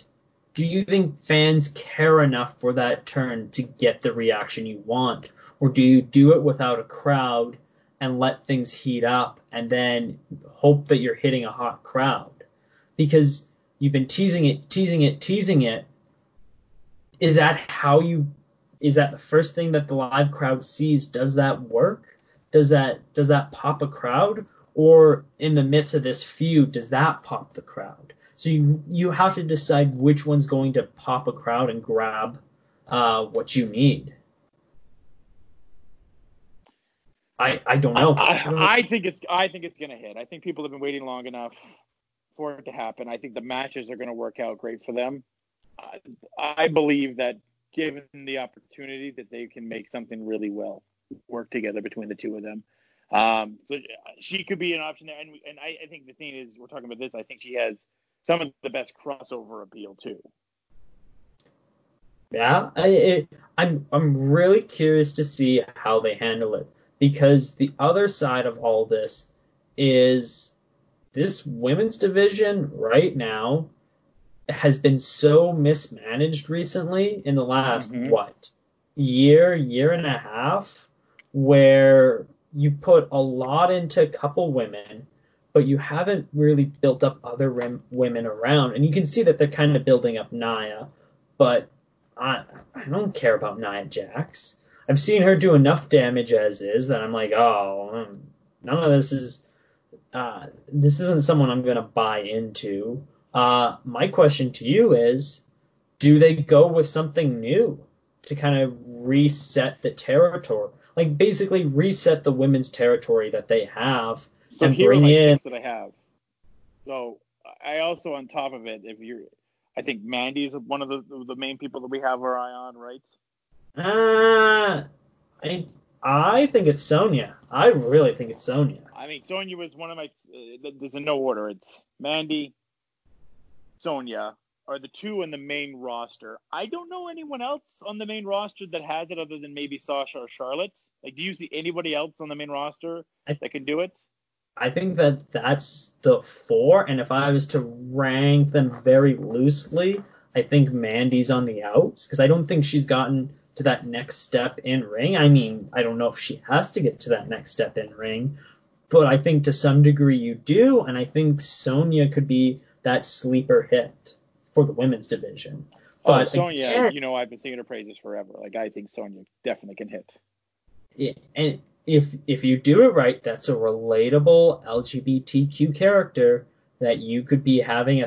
fans care enough for that turn to get the reaction you want? Or do you do it without a crowd and let things heat up and then hope that you're hitting a hot crowd? Because you've been teasing it. Is that the first thing that the live crowd sees? Does that work? Does that pop a crowd? Or in the midst of this feud, does that pop the crowd? So you have to decide which one's going to pop a crowd and grab what you need. I don't know. I think it's going to hit. I think people have been waiting long enough for it to happen. I think the matches are going to work out great for them. I believe that given the opportunity that they can make something really well. work together between the two of them. So she could be an option there. And I think the thing is, we're talking about this, I think she has some of the best crossover appeal too. Yeah, I'm really curious to see how they handle it, because the other side of all this is this women's division right now has been so mismanaged recently in the last, year and a half, where you put a lot into a couple women, but you haven't really built up other women around. And you can see that they're kind of building up Nia, but I don't care about Nia Jax. I've seen her do enough damage as is that I'm like, oh, none of this is this isn't someone I'm going to buy into. My question to you is, do they go with something new to kind of reset the territory? Like, basically reset the women's territory that they have, so and here bring are my in... picks that I have. So I also, on top of it, I think Mandy's one of the main people that we have our eye on, right? I think it's Sonya. I really think it's Sonya. I mean, Sonya was one of my. There's no order. It's Mandy, Sonya are the two in the main roster. I don't know anyone else on the main roster that has it other than maybe Sasha or Charlotte. Like, do you see anybody else on the main roster that can do it? I think that's the four, and if I was to rank them very loosely, I think Mandy's on the outs, because I don't think she's gotten to that next step in ring. I mean, I don't know if she has to get to that next step in ring, but I think to some degree you do, and I think Sonya could be that sleeper hit for the women's division. But Sonya, again, I've been singing her praises forever. Like, I think Sonya definitely can hit. Yeah, and if you do it right, that's a relatable LGBTQ character that you could be having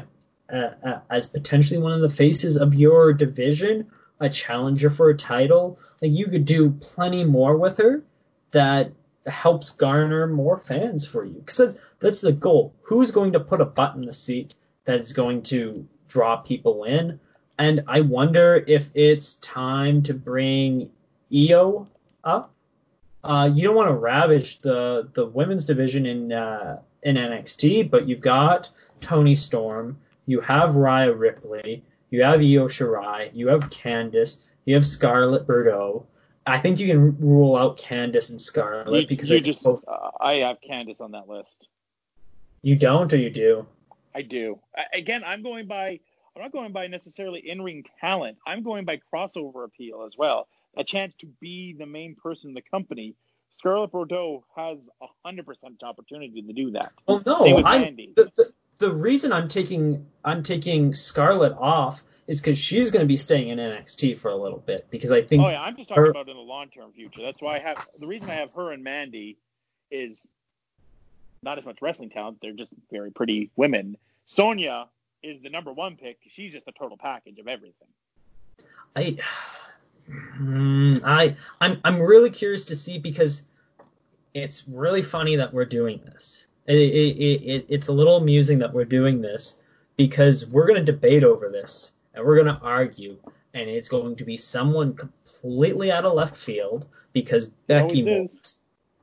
as potentially one of the faces of your division, a challenger for a title. Like, you could do plenty more with her that helps garner more fans for you. Because that's the goal. Who's going to put a butt in the seat that is going to draw people in? And I wonder if it's time to bring Io up. You don't want to ravage the women's division in NXT, but you've got Toni Storm, you have Rhea Ripley, you have Io Shirai, you have Candice, you have Scarlett Bordeaux. I think you can rule out Candice and Scarlett because I have Candice on that list. You don't, or you do? I do. Again, I'm not going by necessarily in-ring talent. I'm going by crossover appeal as well. A chance to be the main person in the company. Scarlett Bordeaux has 100% opportunity to do that. Well, no, the reason I'm taking Scarlett off is because she's going to be staying in NXT for a little bit, because I think. Oh yeah, I'm just talking about in the long-term future. That's why the reason I have her and Mandy is not as much wrestling talent. They're just very pretty women. Sonya is the number one pick. She's just a total package of everything. I'm really curious to see, because it's really funny that we're doing this. It's a little amusing that we're doing this, because we're going to debate over this and we're going to argue, and it's going to be someone completely out of left field, because Becky won't.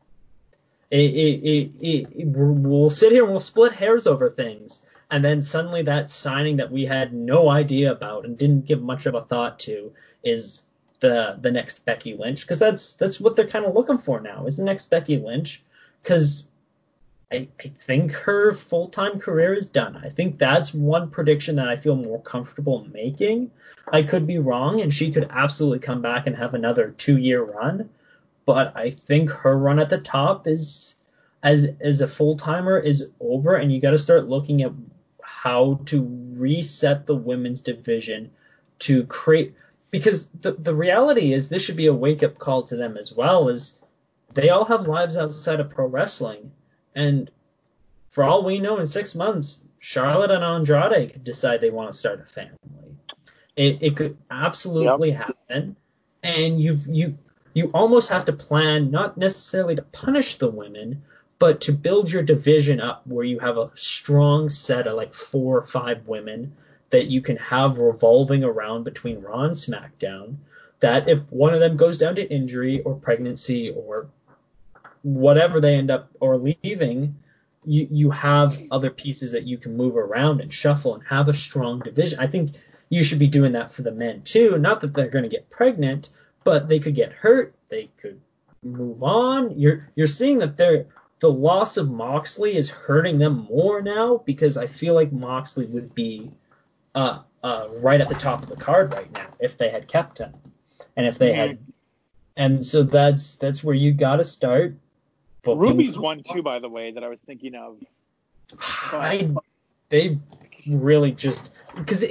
We'll sit here and we'll split hairs over things, and then suddenly that signing that we had no idea about and didn't give much of a thought to is the next Becky Lynch, because that's what they're kind of looking for now, is the next Becky Lynch, because I think her full-time career is done. I think that's one prediction that I feel more comfortable making. I could be wrong, and she could absolutely come back and have another 2-year run, but I think her run at the top is as a full-timer is over, and you got to start looking at how to reset the women's division to create, because the reality is this should be a wake-up call to them as well, is they all have lives outside of pro wrestling. And for all we know, in 6 months, Charlotte and Andrade could decide they want to start a family. It could absolutely happen. And you almost have to plan, not necessarily to punish the women, but to build your division up where you have a strong set of like 4 or 5 women that you can have revolving around between Raw and SmackDown, that if one of them goes down to injury or pregnancy or whatever they end up or leaving, you have other pieces that you can move around and shuffle and have a strong division. I think you should be doing that for the men too. Not that they're going to get pregnant, but they could get hurt. They could move on. You're seeing that the loss of Moxley is hurting them more now, because I feel like Moxley would be right at the top of the card right now if they had kept him, and if they had, and so that's where you got to start. Ruby's one too, by the way, that I was thinking of. They really just, because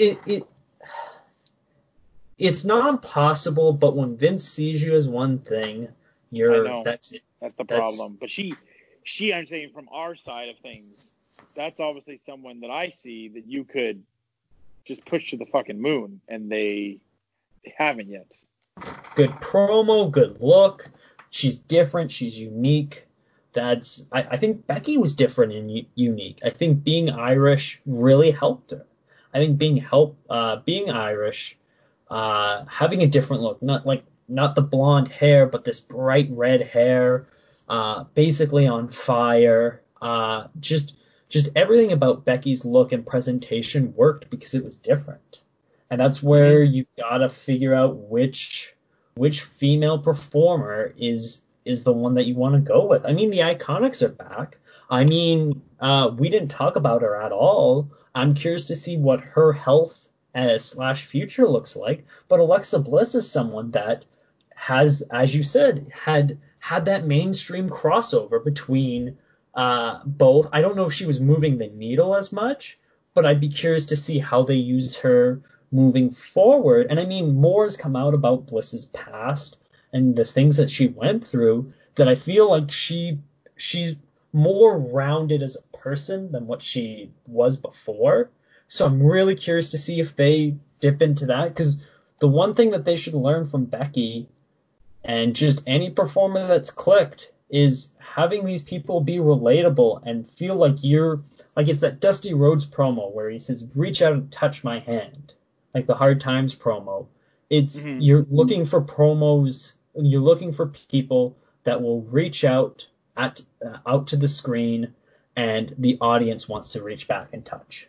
it's not impossible, but when Vince sees you as one thing, that's it. That's the problem. But she, I'm saying from our side of things, that's obviously someone that I see that you could just push to the fucking moon, and they haven't yet. Good promo, good look. She's different. She's unique. I think Becky was different and unique. I think being Irish really helped her. I think being Irish, having a different look, not the blonde hair, but this bright red hair, basically on fire. Just everything about Becky's look and presentation worked because it was different. And that's where you gotta figure out which female performer is the one that you want to go with. I mean, the Iconics are back. I mean, we didn't talk about her at all. I'm curious to see what her health / future looks like. But Alexa Bliss is someone that has, as you said, had that mainstream crossover between both. I don't know if she was moving the needle as much, but I'd be curious to see how they use her moving forward. And I mean, more has come out about Bliss's past and the things that she went through, that I feel like she's more rounded as a person than what she was before. So I'm really curious to see if they dip into that, because the one thing that they should learn from Becky and just any performer that's clicked is having these people be relatable and feel like it's that Dusty Rhodes promo where he says, "Reach out and touch my hand," like the Hard Times promo. It's you're looking for promos. You're looking for people that will reach out to the screen, and the audience wants to reach back and touch.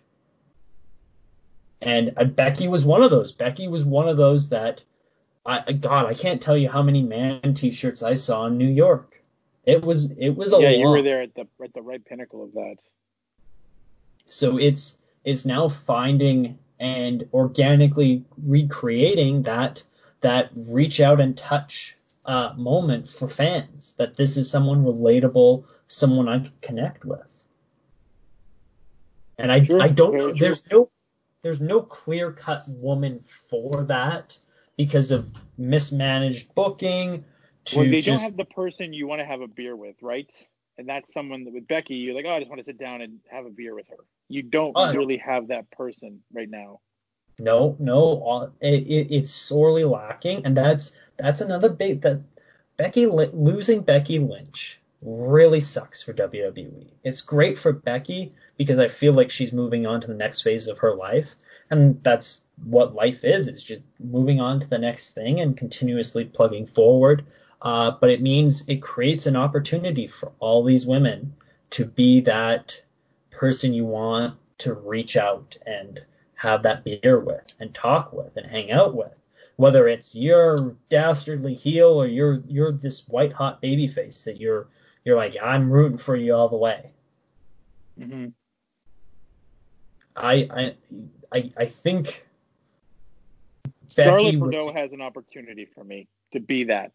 And Becky was one of those. Becky was one of those that, I can't tell you how many Man T-shirts I saw in New York. It was a lot. Yeah, you were there at the right pinnacle of that. So it's now finding and organically recreating that reach out and touch moment for fans, that this is someone relatable, someone I can connect with. And I don't know, there's no clear cut woman for that because of mismanaged booking. They don't have the person you want to have a beer with, right? And that's someone that with Becky, you're like, oh, I just want to sit down and have a beer with her. You don't really have that person right now. No, it's sorely lacking, and that's another big that losing Becky Lynch really sucks for WWE. It's great for Becky because I feel like she's moving on to the next phase of her life, and that's what life is. It's just moving on to the next thing and continuously plugging forward. But it means it creates an opportunity for all these women to be that person you want to reach out and have that beer with and talk with and hang out with, whether it's your dastardly heel or you're this white hot baby face that you're like, I'm rooting for you all the way. Mm-hmm. I think Scarlett Bordeaux has an opportunity for me to be that,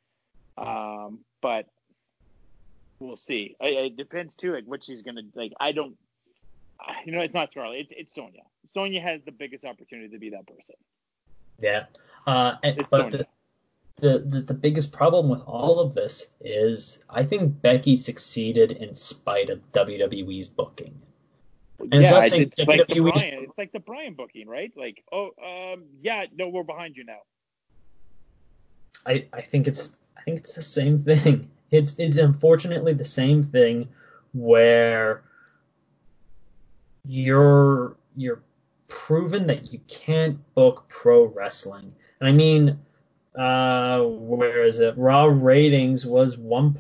but we'll see. It depends too, like what she's gonna like. I don't. It's not Scarlett. It's Sonya. Sonya has the biggest opportunity to be that person. Yeah. But the biggest problem with all of this is I think Becky succeeded in spite of WWE's booking. And it's like the Bryan booking, right? Like, we're behind you now. I think it's the same thing. It's unfortunately the same thing where you're proven that you can't book pro wrestling. And I mean, Where is it? Raw ratings was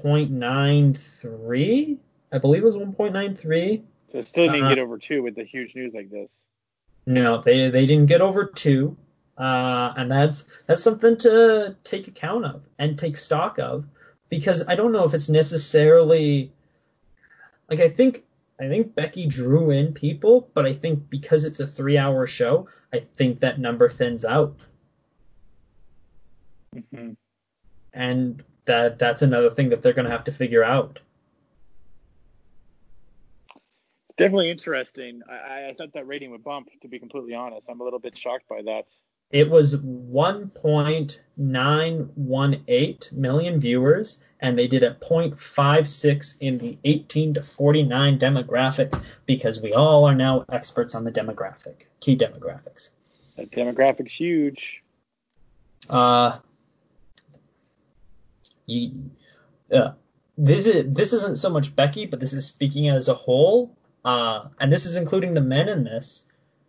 1.93. I believe it was 1.93. So it still didn't get over 2 with the huge news like this. No, they didn't get over 2. And that's something to take account of and take stock of, because I don't know if it's necessarily like I think Becky drew in people, but I think because it's a 3-hour show, I think that number thins out. Mm-hmm. And that's another thing that they're going to have to figure out. It's definitely interesting. I thought that rating would bump, to be completely honest. I'm a little bit shocked by that. It was 1.918 million viewers, and they did a 0.56 in the 18 to 49 demographic, because we all are now experts on the key demographics. That demographic's huge. This isn't so much Becky, but this is speaking as a whole, and this is including the men in this.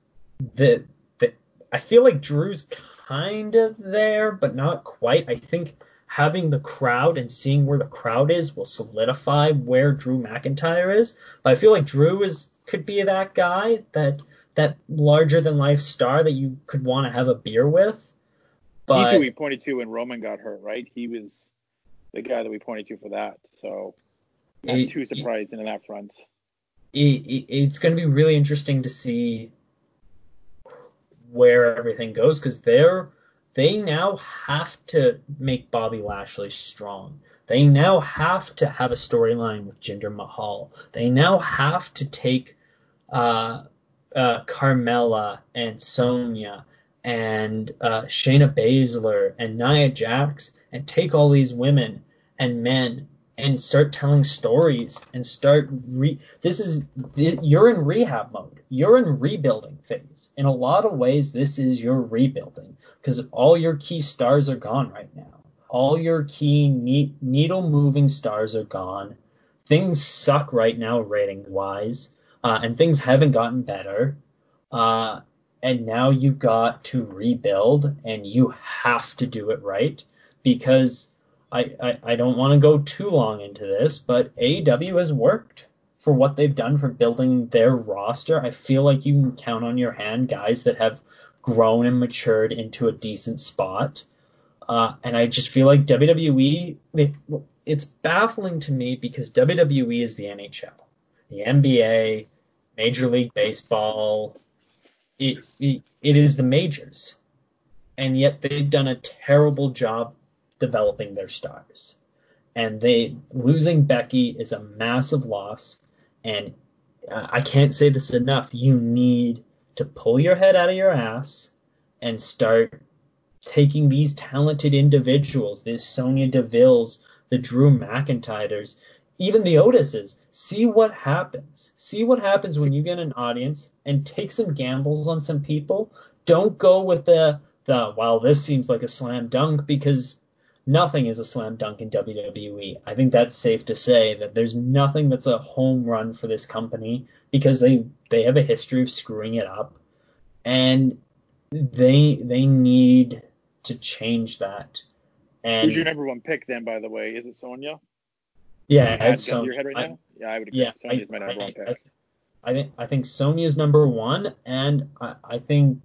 I feel like Drew's kind of there, but not quite. I think having the crowd and seeing where the crowd is will solidify where Drew McIntyre is. But I feel like Drew could be that guy, that larger than life star that you could want to have a beer with. But He's who we pointed to when Roman got hurt, right? He was the guy that we pointed to for that. So not too surprising in that front. It's going to be really interesting to see where everything goes, because they now have to make Bobby Lashley strong. They now have to have a storyline with Jinder Mahal. They now have to take Carmella and Sonya and Shayna Baszler and Nia Jax and take all these women and men and start telling stories and start you're in rehab mode. You're in rebuilding phase. In a lot of ways, this is your rebuilding, because all your key stars are gone right now. All your key needle moving stars are gone. Things suck right now rating wise, and things haven't gotten better. And now you got to rebuild, and you have to do it right, because I don't want to go too long into this, but AEW has worked for what they've done for building their roster. I feel like you can count on your hand guys that have grown and matured into a decent spot. And I just feel like WWE, it's baffling to me, because WWE is the NHL, the NBA, Major League Baseball. It is the majors. And yet they've done a terrible job developing their stars. And losing Becky is a massive loss. And I can't say this enough. You need to pull your head out of your ass and start taking these talented individuals, these Sonya Deville's, the Drew McIntyres, even the Otises. See what happens. See what happens when you get an audience, and take some gambles on some people. Don't go with the well, this seems like a slam dunk, because nothing is a slam dunk in WWE. I think that's safe to say that there's nothing that's a home run for this company, because they have a history of screwing it up, and they need to change that. And who's your number one pick then, by the way? Is it Sonya? Yeah, it's Sonya. Your head right now? Yeah, I would agree. Yeah, Sonya's my number one pick. I think Sonya's number one, and I think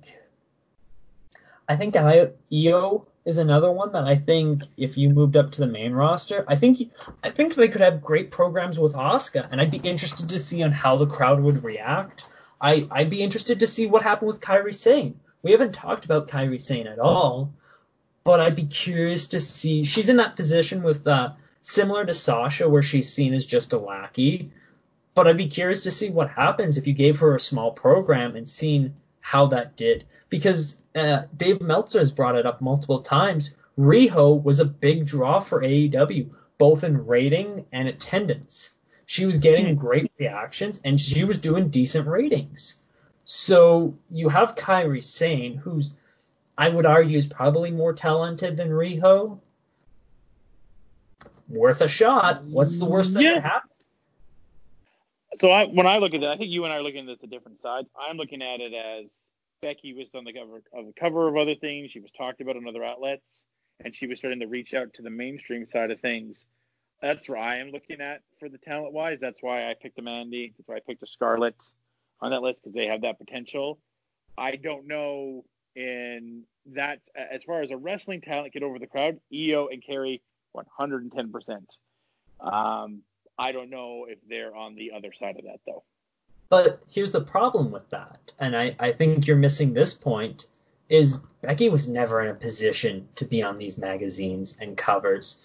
Io is another one that I think if you moved up to the main roster, I think they could have great programs with Asuka, and I'd be interested to see on how the crowd would react. I'd be interested to see what happened with Kairi Sane. We haven't talked about Kairi Sane at all, but I'd be curious to see. She's in that position with similar to Sasha, where she's seen as just a lackey. But I'd be curious to see what happens if you gave her a small program and seen how that did. Because Dave Meltzer has brought it up multiple times. Riho was a big draw for AEW, both in rating and attendance. She was getting great reactions, and she was doing decent ratings. So you have Kairi Sane, who's, I would argue, is probably more talented than Riho. Worth a shot. What's the worst that could happen? So when I look at it, I think you and I are looking at this at different sides. I'm looking at it as Becky was on the cover of other things. She was talked about on other outlets. and she was starting to reach out to the mainstream side of things. That's where I am looking at for the talent-wise. That's why I picked a Mandy. That's why I picked a Scarlett on that list, because they have that potential. I don't know in that, as far as a wrestling talent get over the crowd, Io and Kerry 110%. I don't know if they're on the other side of that, though. But here's the problem with that, and I think you're missing this point, is Becky was never in a position to be on these magazines and covers.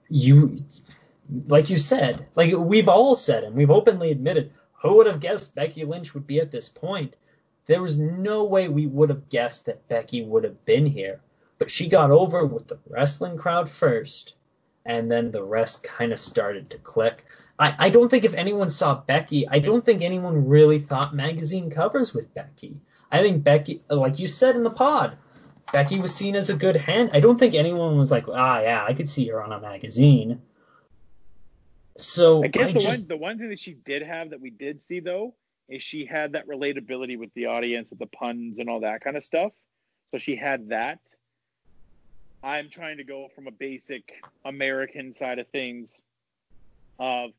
Like you said, like we've all said, and we've openly admitted, who would have guessed Becky Lynch would be at this point? There was no way we would have guessed that Becky would have been here. But she got over with the wrestling crowd first, and then the rest kind of started to click. I don't think if anyone saw Becky, I don't think anyone really thought magazine covers with Becky. I think Becky, like you said in the pod, Becky was seen as a good hand. I don't think anyone was like, yeah, I could see her on a magazine. So I guess the one thing that she did have that we did see, though, is she had that relatability with the audience, with the puns and all that kind of stuff. So she had that. I'm trying to go from a basic American side of things of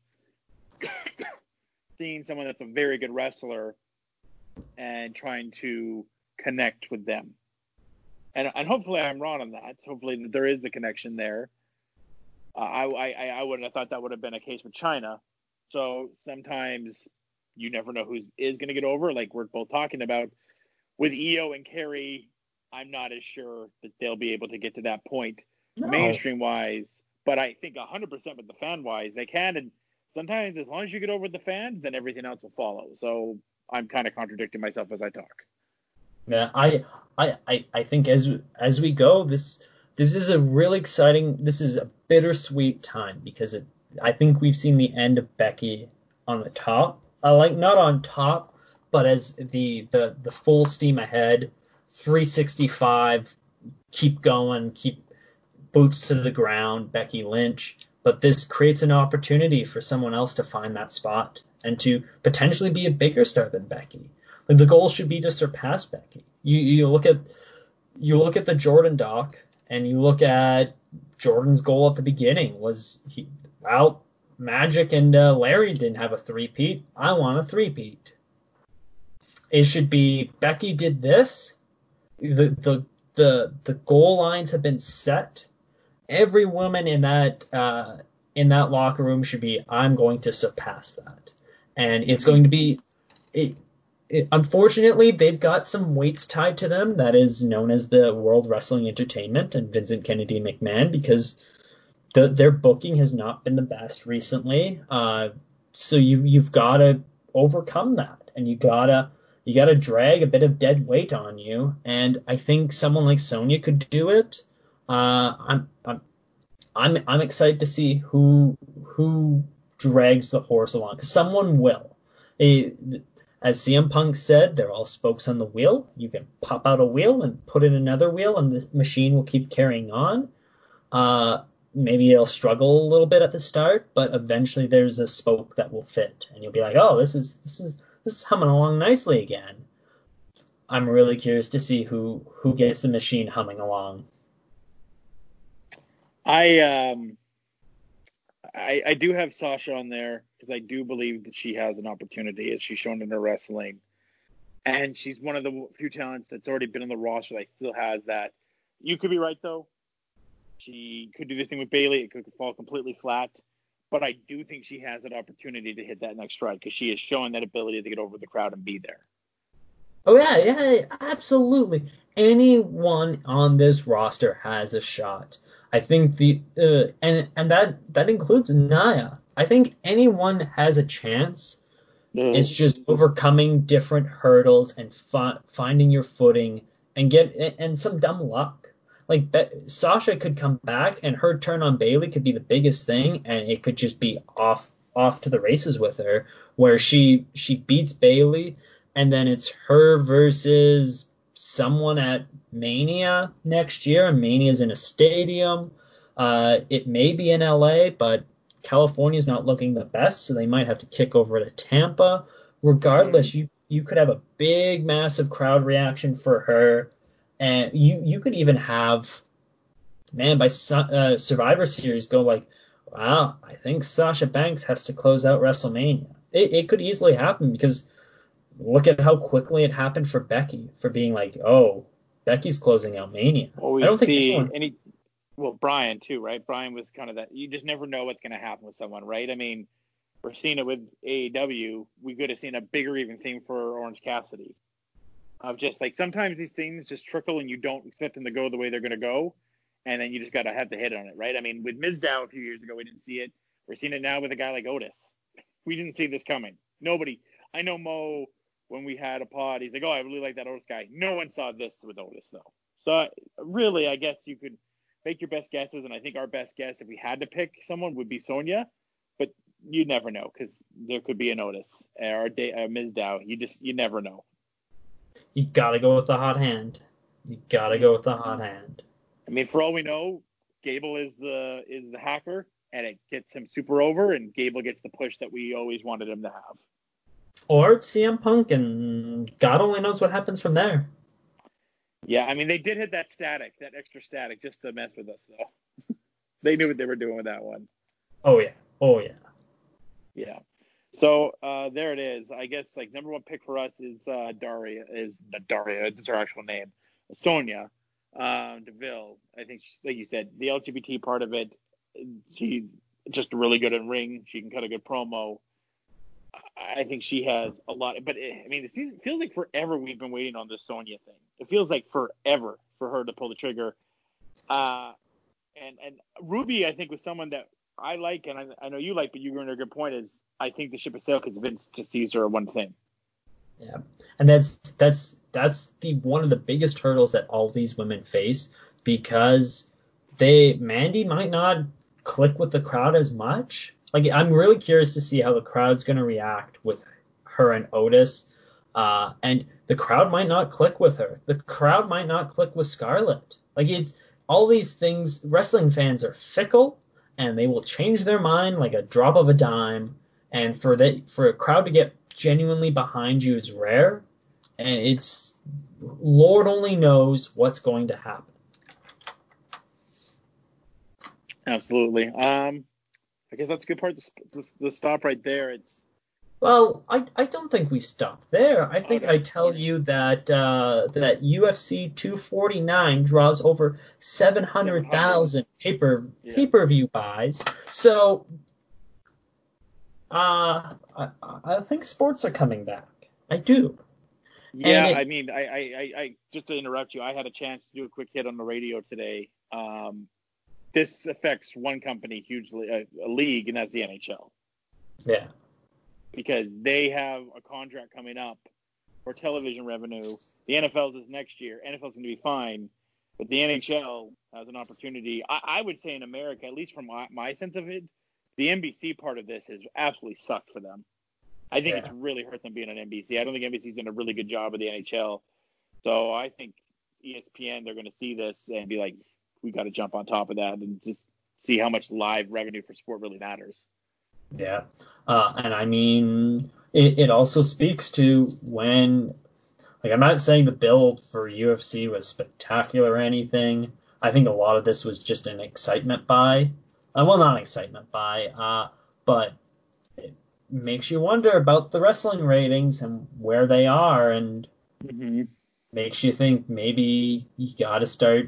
seeing someone that's a very good wrestler and trying to connect with them. And hopefully I'm wrong on that. Hopefully there is a connection there. I wouldn't have thought that would have been a case with China. So sometimes you never know who is going to get over. Like we're both talking about with Io and Kerry, I'm not as sure that they'll be able to get to that point mainstream wise. But I think 100% with the fan wise, they can. And sometimes as long as you get over the fans, then everything else will follow. So I'm kind of contradicting myself as I talk. Yeah, I think as we go, this is a really exciting, this is a bittersweet time because I think we've seen the end of Becky on the top. Like not on top, but as the full steam ahead, 365, keep going, keep boots to the ground, Becky Lynch. But this creates an opportunity for someone else to find that spot and to potentially be a bigger star than Becky. Like the goal should be to surpass Becky. You look at the Jordan doc and you look at Jordan's goal at the beginning was Magic and Larry didn't have a three-peat. I want a three-peat. It should be Becky did this. The goal lines have been set. Every woman in that locker room should be, I'm going to surpass that. And it's going to be unfortunately, they've got some weights tied to them that is known as the World Wrestling Entertainment and Vincent Kennedy McMahon because their booking has not been the best recently. So you've got to overcome that, and you gotta drag a bit of dead weight on you. And I think someone like Sonya could do it. I'm excited to see who drags the horse along, because someone will. As CM Punk said, they're all spokes on the wheel. You can pop out a wheel and put in another wheel, and the machine will keep carrying on. Maybe it'll struggle a little bit at the start, but eventually there's a spoke that will fit, and you'll be like, oh, this is humming along nicely again. I'm really curious to see who gets the machine humming along. I do have Sasha on there because I do believe that she has an opportunity, as she's shown in her wrestling. And she's one of the few talents that's already been on the roster that still has that. You could be right, though. She could do this thing with Bayley. It could fall completely flat. But I do think she has that opportunity to hit that next stride because she is showing that ability to get over the crowd and be there. Oh, yeah, absolutely. Anyone on this roster has a shot. I think and that includes Nia. I think anyone has a chance. It's just overcoming different hurdles and finding your footing and some dumb luck. Like Sasha could come back and her turn on Bayley could be the biggest thing, and it could just be off to the races with her, where she beats Bayley, and then it's her versus someone at Mania next year, and Mania's in a stadium. It may be in LA, but California's not looking the best, so they might have to kick over to Tampa. Regardless, you could have a big, massive crowd reaction for her, and you could even have man, by Survivor Series, go like, wow, I think Sasha Banks has to close out WrestleMania. It could easily happen because look at how quickly it happened for Becky, for being like, oh, Becky's closing out Mania. Well, we I don't think see anyone... well, Brian too, right? Brian was kind of that. You just never know what's going to happen with someone, right? I mean, we're seeing it with AEW. We could have seen a bigger even thing for Orange Cassidy. Of just like sometimes these things just trickle and you don't expect them to go the way they're going to go, and then you just got to have the hit on it, right? I mean, with Mizdow a few years ago, we didn't see it. We're seeing it now with a guy like Otis. We didn't see this coming. Nobody. I know Mo, when we had a pod, he's like, oh, I really like that Otis guy. No one saw this with Otis, though. So really, I guess you could make your best guesses, and I think our best guess, if we had to pick someone, would be Sonya. But you never know, because there could be an Otis or a Mizdow. You never know. You gotta go with the hot hand. I mean, for all we know, Gable is the hacker, and it gets him super over, and Gable gets the push that we always wanted him to have. Or it's CM Punk, and God only knows what happens from there. Yeah, I mean, they did hit that extra static, just to mess with us, though. They knew what they were doing with that one. Oh yeah. Yeah. So there it is. I guess like number one pick for us is Daria. That's her actual name. Sonya Deville. I think, like you said, the LGBT part of it. She's just really good in ring. She can cut a good promo. I think she has a lot. But it feels like forever we've been waiting on this Sonya thing. It feels like forever for her to pull the trigger. And Ruby, I think, was someone that I like, and I know you like, but you were in a good point, is I think the ship has sailed because Vince just sees her one thing. Yeah, and that's one of the biggest hurdles that all these women face, because Mandy might not click with the crowd as much. Like, I'm really curious to see how the crowd's going to react with her and Otis, and the crowd might not click with her. The crowd might not click with Scarlett. Like, it's all these things. Wrestling fans are fickle, and they will change their mind like a drop of a dime. And for a crowd to get genuinely behind you is rare, and it's Lord only knows what's going to happen. Absolutely. I guess that's a good part. The stop right there. Well, I don't think we stop there. I think I tell you that that UFC 249 draws over 700,000 pay-per-view buys. So I think sports are coming back. I do. Yeah, I just to interrupt you, I had a chance to do a quick hit on the radio today. This affects one company hugely, a league, and that's the NHL. Yeah. Because they have a contract coming up for television revenue. The NFL's is next year. NFL's going to be fine, but the NHL has an opportunity. I would say in America, at least from my sense of it, the NBC part of this has absolutely sucked for them. I think it's really hurt them being on NBC. I don't think NBC's done a really good job with the NHL. So I think ESPN, they're going to see this and be like, we got to jump on top of that and just see how much live revenue for sport really matters. Yeah. And I mean, it also speaks to when, like, I'm not saying the build for UFC was spectacular or anything. I think a lot of this was just an excitement buy. Well, not an excitement buy, but it makes you wonder about the wrestling ratings and where they are, and makes you think maybe you got to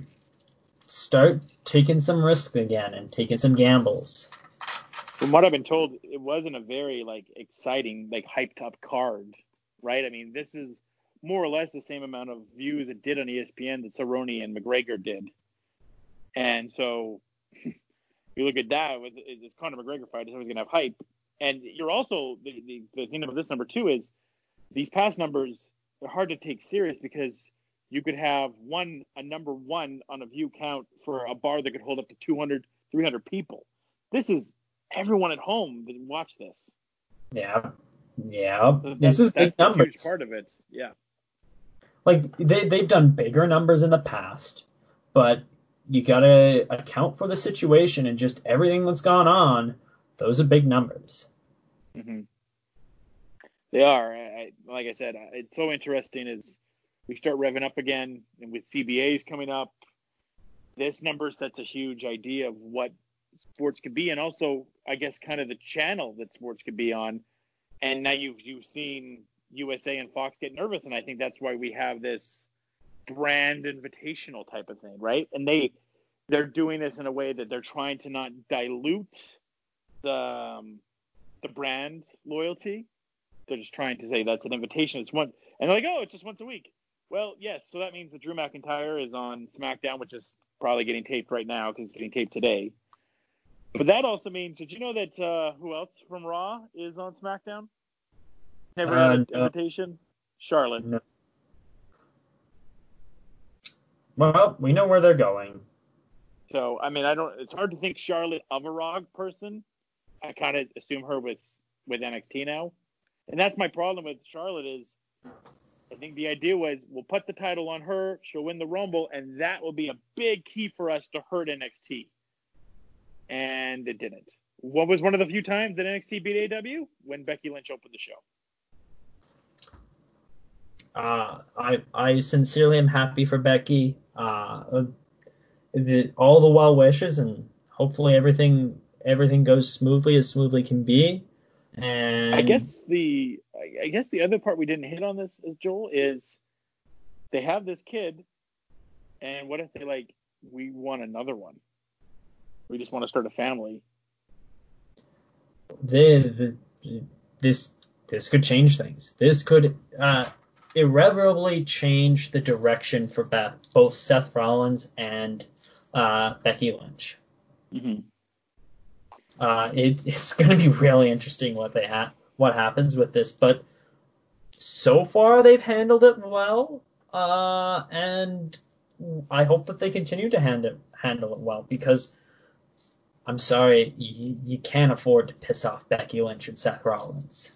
start taking some risks again and taking some gambles. From what I've been told, it wasn't a very exciting, hyped up card, right? I mean, this is more or less the same amount of views it did on ESPN that Cerrone and McGregor did. And so you look at that, it's Conor McGregor fight, it's always going to have hype. And you're also, the thing about this number two is these past numbers are hard to take serious because you could have a number one on a view count for a bar that could hold up to 200, 300 people. This is everyone at home that watch this. Yeah. This is big numbers. That's a huge part of it. Yeah. Like, they've done bigger numbers in the past, but you gotta account for the situation and just everything that's gone on. Those are big numbers. Mm-hmm. They are. Like I said, it's so interesting as we start revving up again, and with CBAs coming up, this number sets a huge idea of what sports could be, and also, I guess, kind of the channel that sports could be on. And now you've seen USA and Fox get nervous, and I think that's why we have this brand invitational type of thing, right? And they're doing this in a way that they're trying to not dilute the brand loyalty. They're just trying to say that's an invitation. It's one, and they're like, oh, it's just once a week. Well, yes, so that means that Drew McIntyre is on SmackDown, which is probably getting taped right now because it's getting taped today. But that also means, did you know that who else from Raw is on SmackDown? Never had an invitation? Charlotte. No. Well, we know where they're going. So, I mean, it's hard to think Charlotte of a Raw person. I kind of assume her with NXT now. And that's my problem with Charlotte is I think the idea was we'll put the title on her, she'll win the Rumble, and that will be a big key for us to hurt NXT. And it didn't. What was one of the few times that NXT beat AEW? When Becky Lynch opened the show. I sincerely am happy for Becky. All the well wishes, and hopefully everything goes smoothly as smoothly can be. And I guess the other part we didn't hit on this, Joel, is they have this kid, and what if they we want another one? We just want to start a family. This could change things. This could irreparably change the direction for both Seth Rollins and Becky Lynch. Mm-hmm. It's going to be really interesting what happens with this, but so far they've handled it well, and I hope that they continue to handle it well, because I'm sorry, you can't afford to piss off Becky Lynch and Seth Rollins.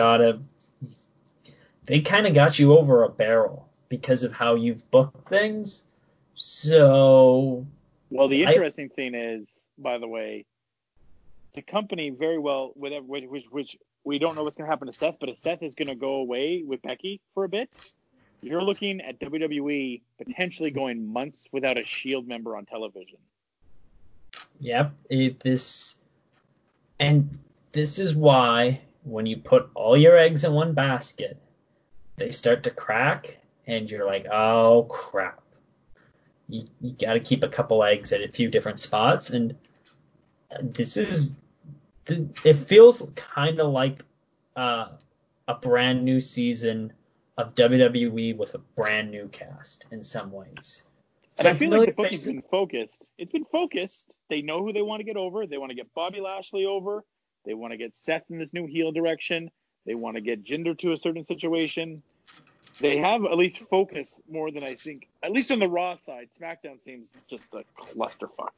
They kind of got you over a barrel because of how you've booked things. So, well, the interesting thing is, by the way, the company very well, which we don't know what's going to happen to Seth, but if Seth is going to go away with Becky for a bit, you're looking at WWE potentially going months without a Shield member on television. Yep. This is why when you put all your eggs in one basket, they start to crack, and you're like, oh, crap. You got to keep a couple eggs at a few different spots, and it feels kind of like a brand new season of WWE with a brand new cast in some ways. And I feel like the booking's been focused. It's been focused. They know who they want to get over. They want to get Bobby Lashley over. They want to get Seth in this new heel direction. They want to get Jinder to a certain situation. They have at least focused more than I think. At least on the Raw side, SmackDown seems just a clusterfuck.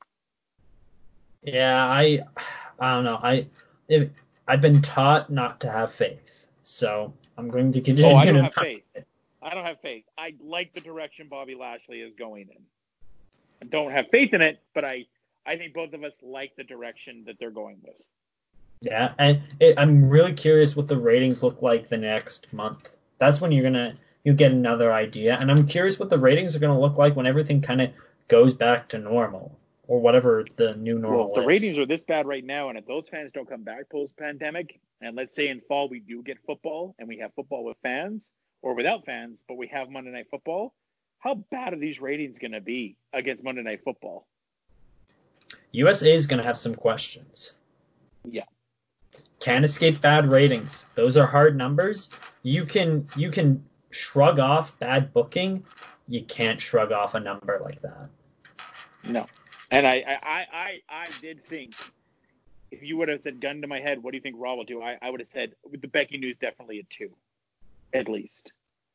Yeah, I don't know. I've been taught not to have faith, so I'm going to continue. I don't have faith. I don't have faith. I like the direction Bobby Lashley is going in. I don't have faith in it, but I think both of us like the direction that they're going with. Yeah, and I'm really curious what the ratings look like the next month. That's when you'll get another idea, and I'm curious what the ratings are going to look like when everything kind of goes back to normal, or whatever the new normal is. Well, the ratings are this bad right now, and if those fans don't come back post-pandemic, and let's say in fall we do get football, and we have football with fans, or without fans, but we have Monday Night Football, how bad are these ratings going to be against Monday Night Football? USA is going to have some questions. Yeah. Can't escape bad ratings. Those are hard numbers. You can shrug off bad booking. You can't shrug off a number like that. No. And I did think, if you would have said gun to my head, what do you think Raw will do? I would have said, with the Becky news, definitely a 2. At least.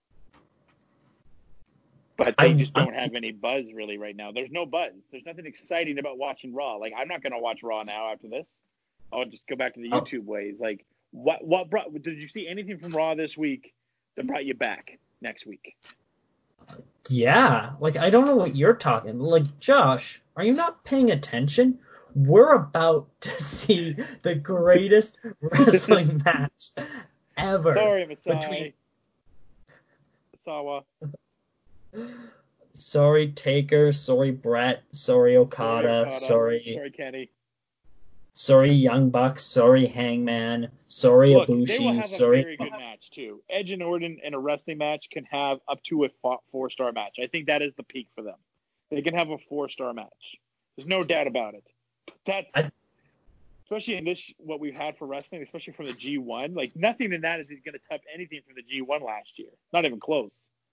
But they just don't have any buzz really right now. There's no buzz. There's nothing exciting about watching Raw. I'm not going to watch Raw now after this. I'll just go back to the YouTube ways. What did you see anything from Raw this week that brought you back next week? Yeah. I don't know what you're talking. Josh, are you not paying attention? We're about to see the greatest wrestling match ever. Sorry, Masai. Sawa. Sorry Taker, sorry Brett, sorry Okada, sorry Kenny. Sorry Young Bucks, sorry Hangman, sorry Look, they will Ibushi, have sorry. a very good match too. Edge and Orton in a wrestling match can have up to a 4-star match. I think that is the peak for them. They can have a 4-star match. There's no doubt about it. That's especially in this what we've had for wrestling, especially from the G1. Like nothing in that is going to top anything from the G1 last year. Not even close.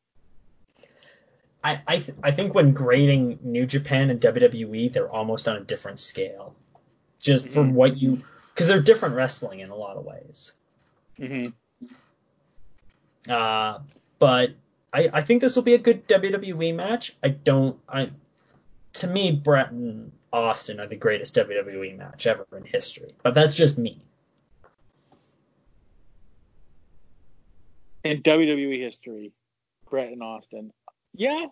I think when grading New Japan and WWE, they're almost on a different scale. Just for what you, because they're different wrestling in a lot of ways. But I think this will be a good WWE match. To me, Brett and Austin are the greatest WWE match ever in history. But that's just me. In WWE history, Brett and Austin. Yeah.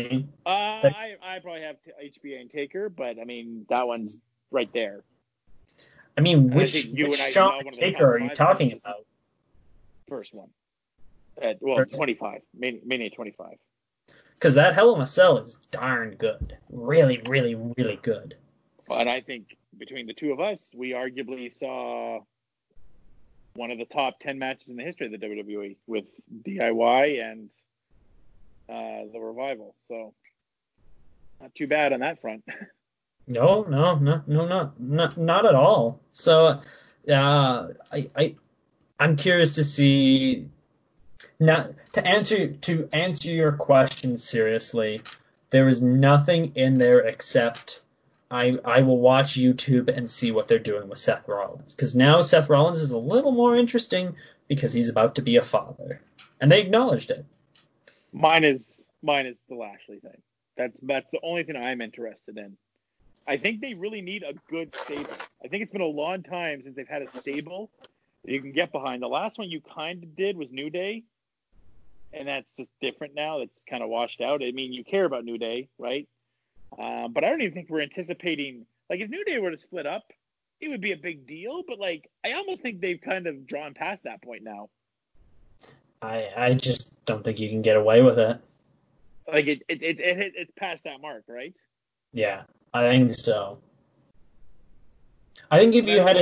I probably have HBA and Taker, but I mean, that one's right there. I mean, which Shawn Taker are you talking about? First one. 25. Mania 25. Because that Hell in a Cell is darn good. Really, really, really good. And I think between the two of us, we arguably saw one of the top 10 matches in the history of the WWE with DIY and the Revival. So, not too bad on that front. No, not at all. So, I'm curious to see. Now, to answer your question seriously, there is nothing in there except I will watch YouTube and see what they're doing with Seth Rollins, because now Seth Rollins is a little more interesting because he's about to be a father, and they acknowledged it. Mine is the Lashley thing. That's the only thing I'm interested in. I think they really need a good stable. I think it's been a long time since they've had a stable that you can get behind. The last one you kind of did was New Day, and that's just different now. It's kind of washed out. I mean, you care about New Day, right? But I don't even think we're anticipating, like, if New Day were to split up, it would be a big deal. But, like, I almost think they've kind of drawn past that point now. I just don't think you can get away with it. Like, it's past that mark, right? Yeah, I think so. I think if you had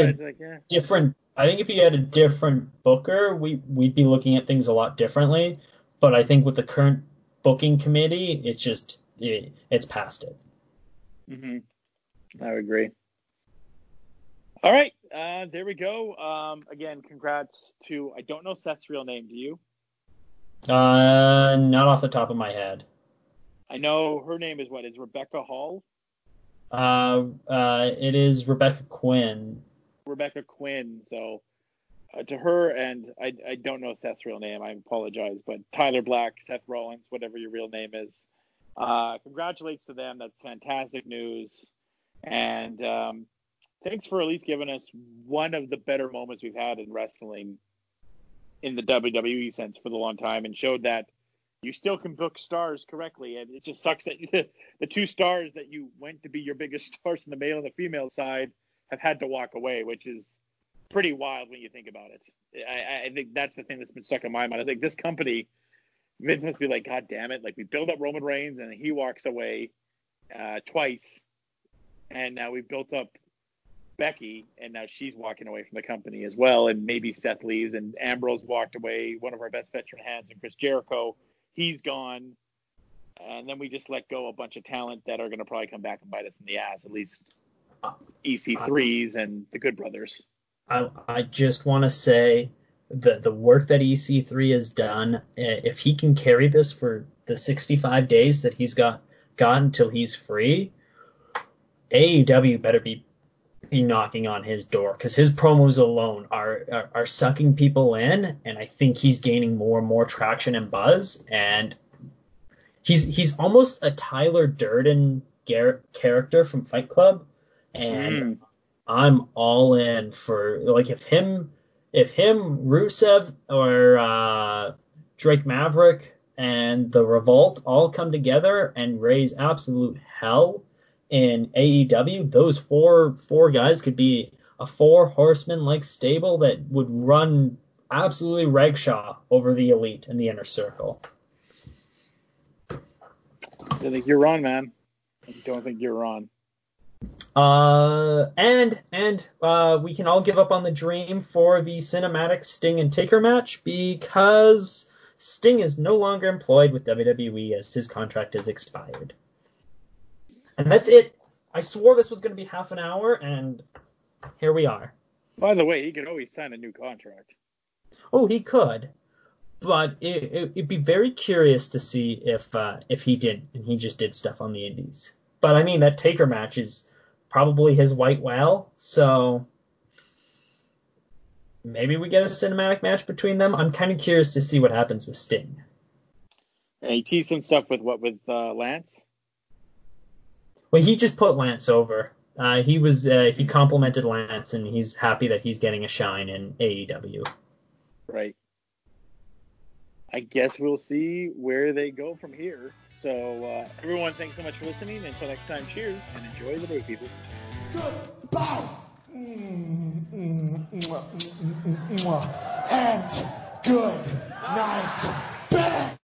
a different booker, we'd be looking at things a lot differently. But I think with the current booking committee, it's past it. I would agree. All right, there we go. Again, congrats to, I don't know Seth's real name. Do you? Not off the top of my head. I know her name is what? Is Rebecca Hall? It is Rebecca Quinn. Rebecca Quinn. So to her, and I don't know Seth's real name. I apologize, but Tyler Black, Seth Rollins, whatever your real name is. Congratulations to them. That's fantastic news. And thanks for at least giving us one of the better moments we've had in wrestling in the WWE sense for the long time, and showed that you still can book stars correctly. And it just sucks that the two stars that you went to be your biggest stars in the male and the female side have had to walk away, which is pretty wild when you think about it. I think that's the thing that's been stuck in my mind. I think this company, Vince must be like, God damn it. Like, we build up Roman Reigns and he walks away twice. And now we've built up Becky, and now she's walking away from the company as well. And maybe Seth leaves, and Ambrose walked away, one of our best veteran hands, and Chris Jericho, he's gone. And then we just let go a bunch of talent that are going to probably come back and bite us in the ass, at least EC3s and the Good Brothers. I just want to say that the work that EC3 has done, if he can carry this for the 65 days that he's got until he's free, AEW better be knocking on his door, because his promos alone are sucking people in, and I think he's gaining more and more traction and buzz, and he's almost a Tyler Durden character from Fight Club, and I'm all in for, like, if him, Rusev, or Drake Maverick and the Revolt all come together and raise absolute hell in AEW, those four guys could be a 4 horseman like stable that would run absolutely rigshaw over the Elite and the Inner Circle. I think you're on, man. I don't think you're on. And we can all give up on the dream for the cinematic Sting and Taker match because Sting is no longer employed with WWE as his contract has expired. And that's it. I swore this was going to be half an hour, and here we are. By the way, he could always sign a new contract. Oh, he could. But it'd be very curious to see if he did, and he just did stuff on the indies. But I mean, that Taker match is probably his white whale, so maybe we get a cinematic match between them. I'm kind of curious to see what happens with Sting. And he teased some stuff with Lance? Well, he just put Lance over. He complimented Lance, and he's happy that he's getting a shine in AEW. Right. I guess we'll see where they go from here. So, everyone, thanks so much for listening. Until next time, cheers, and enjoy the day, people. Goodbye. And good night, Ben.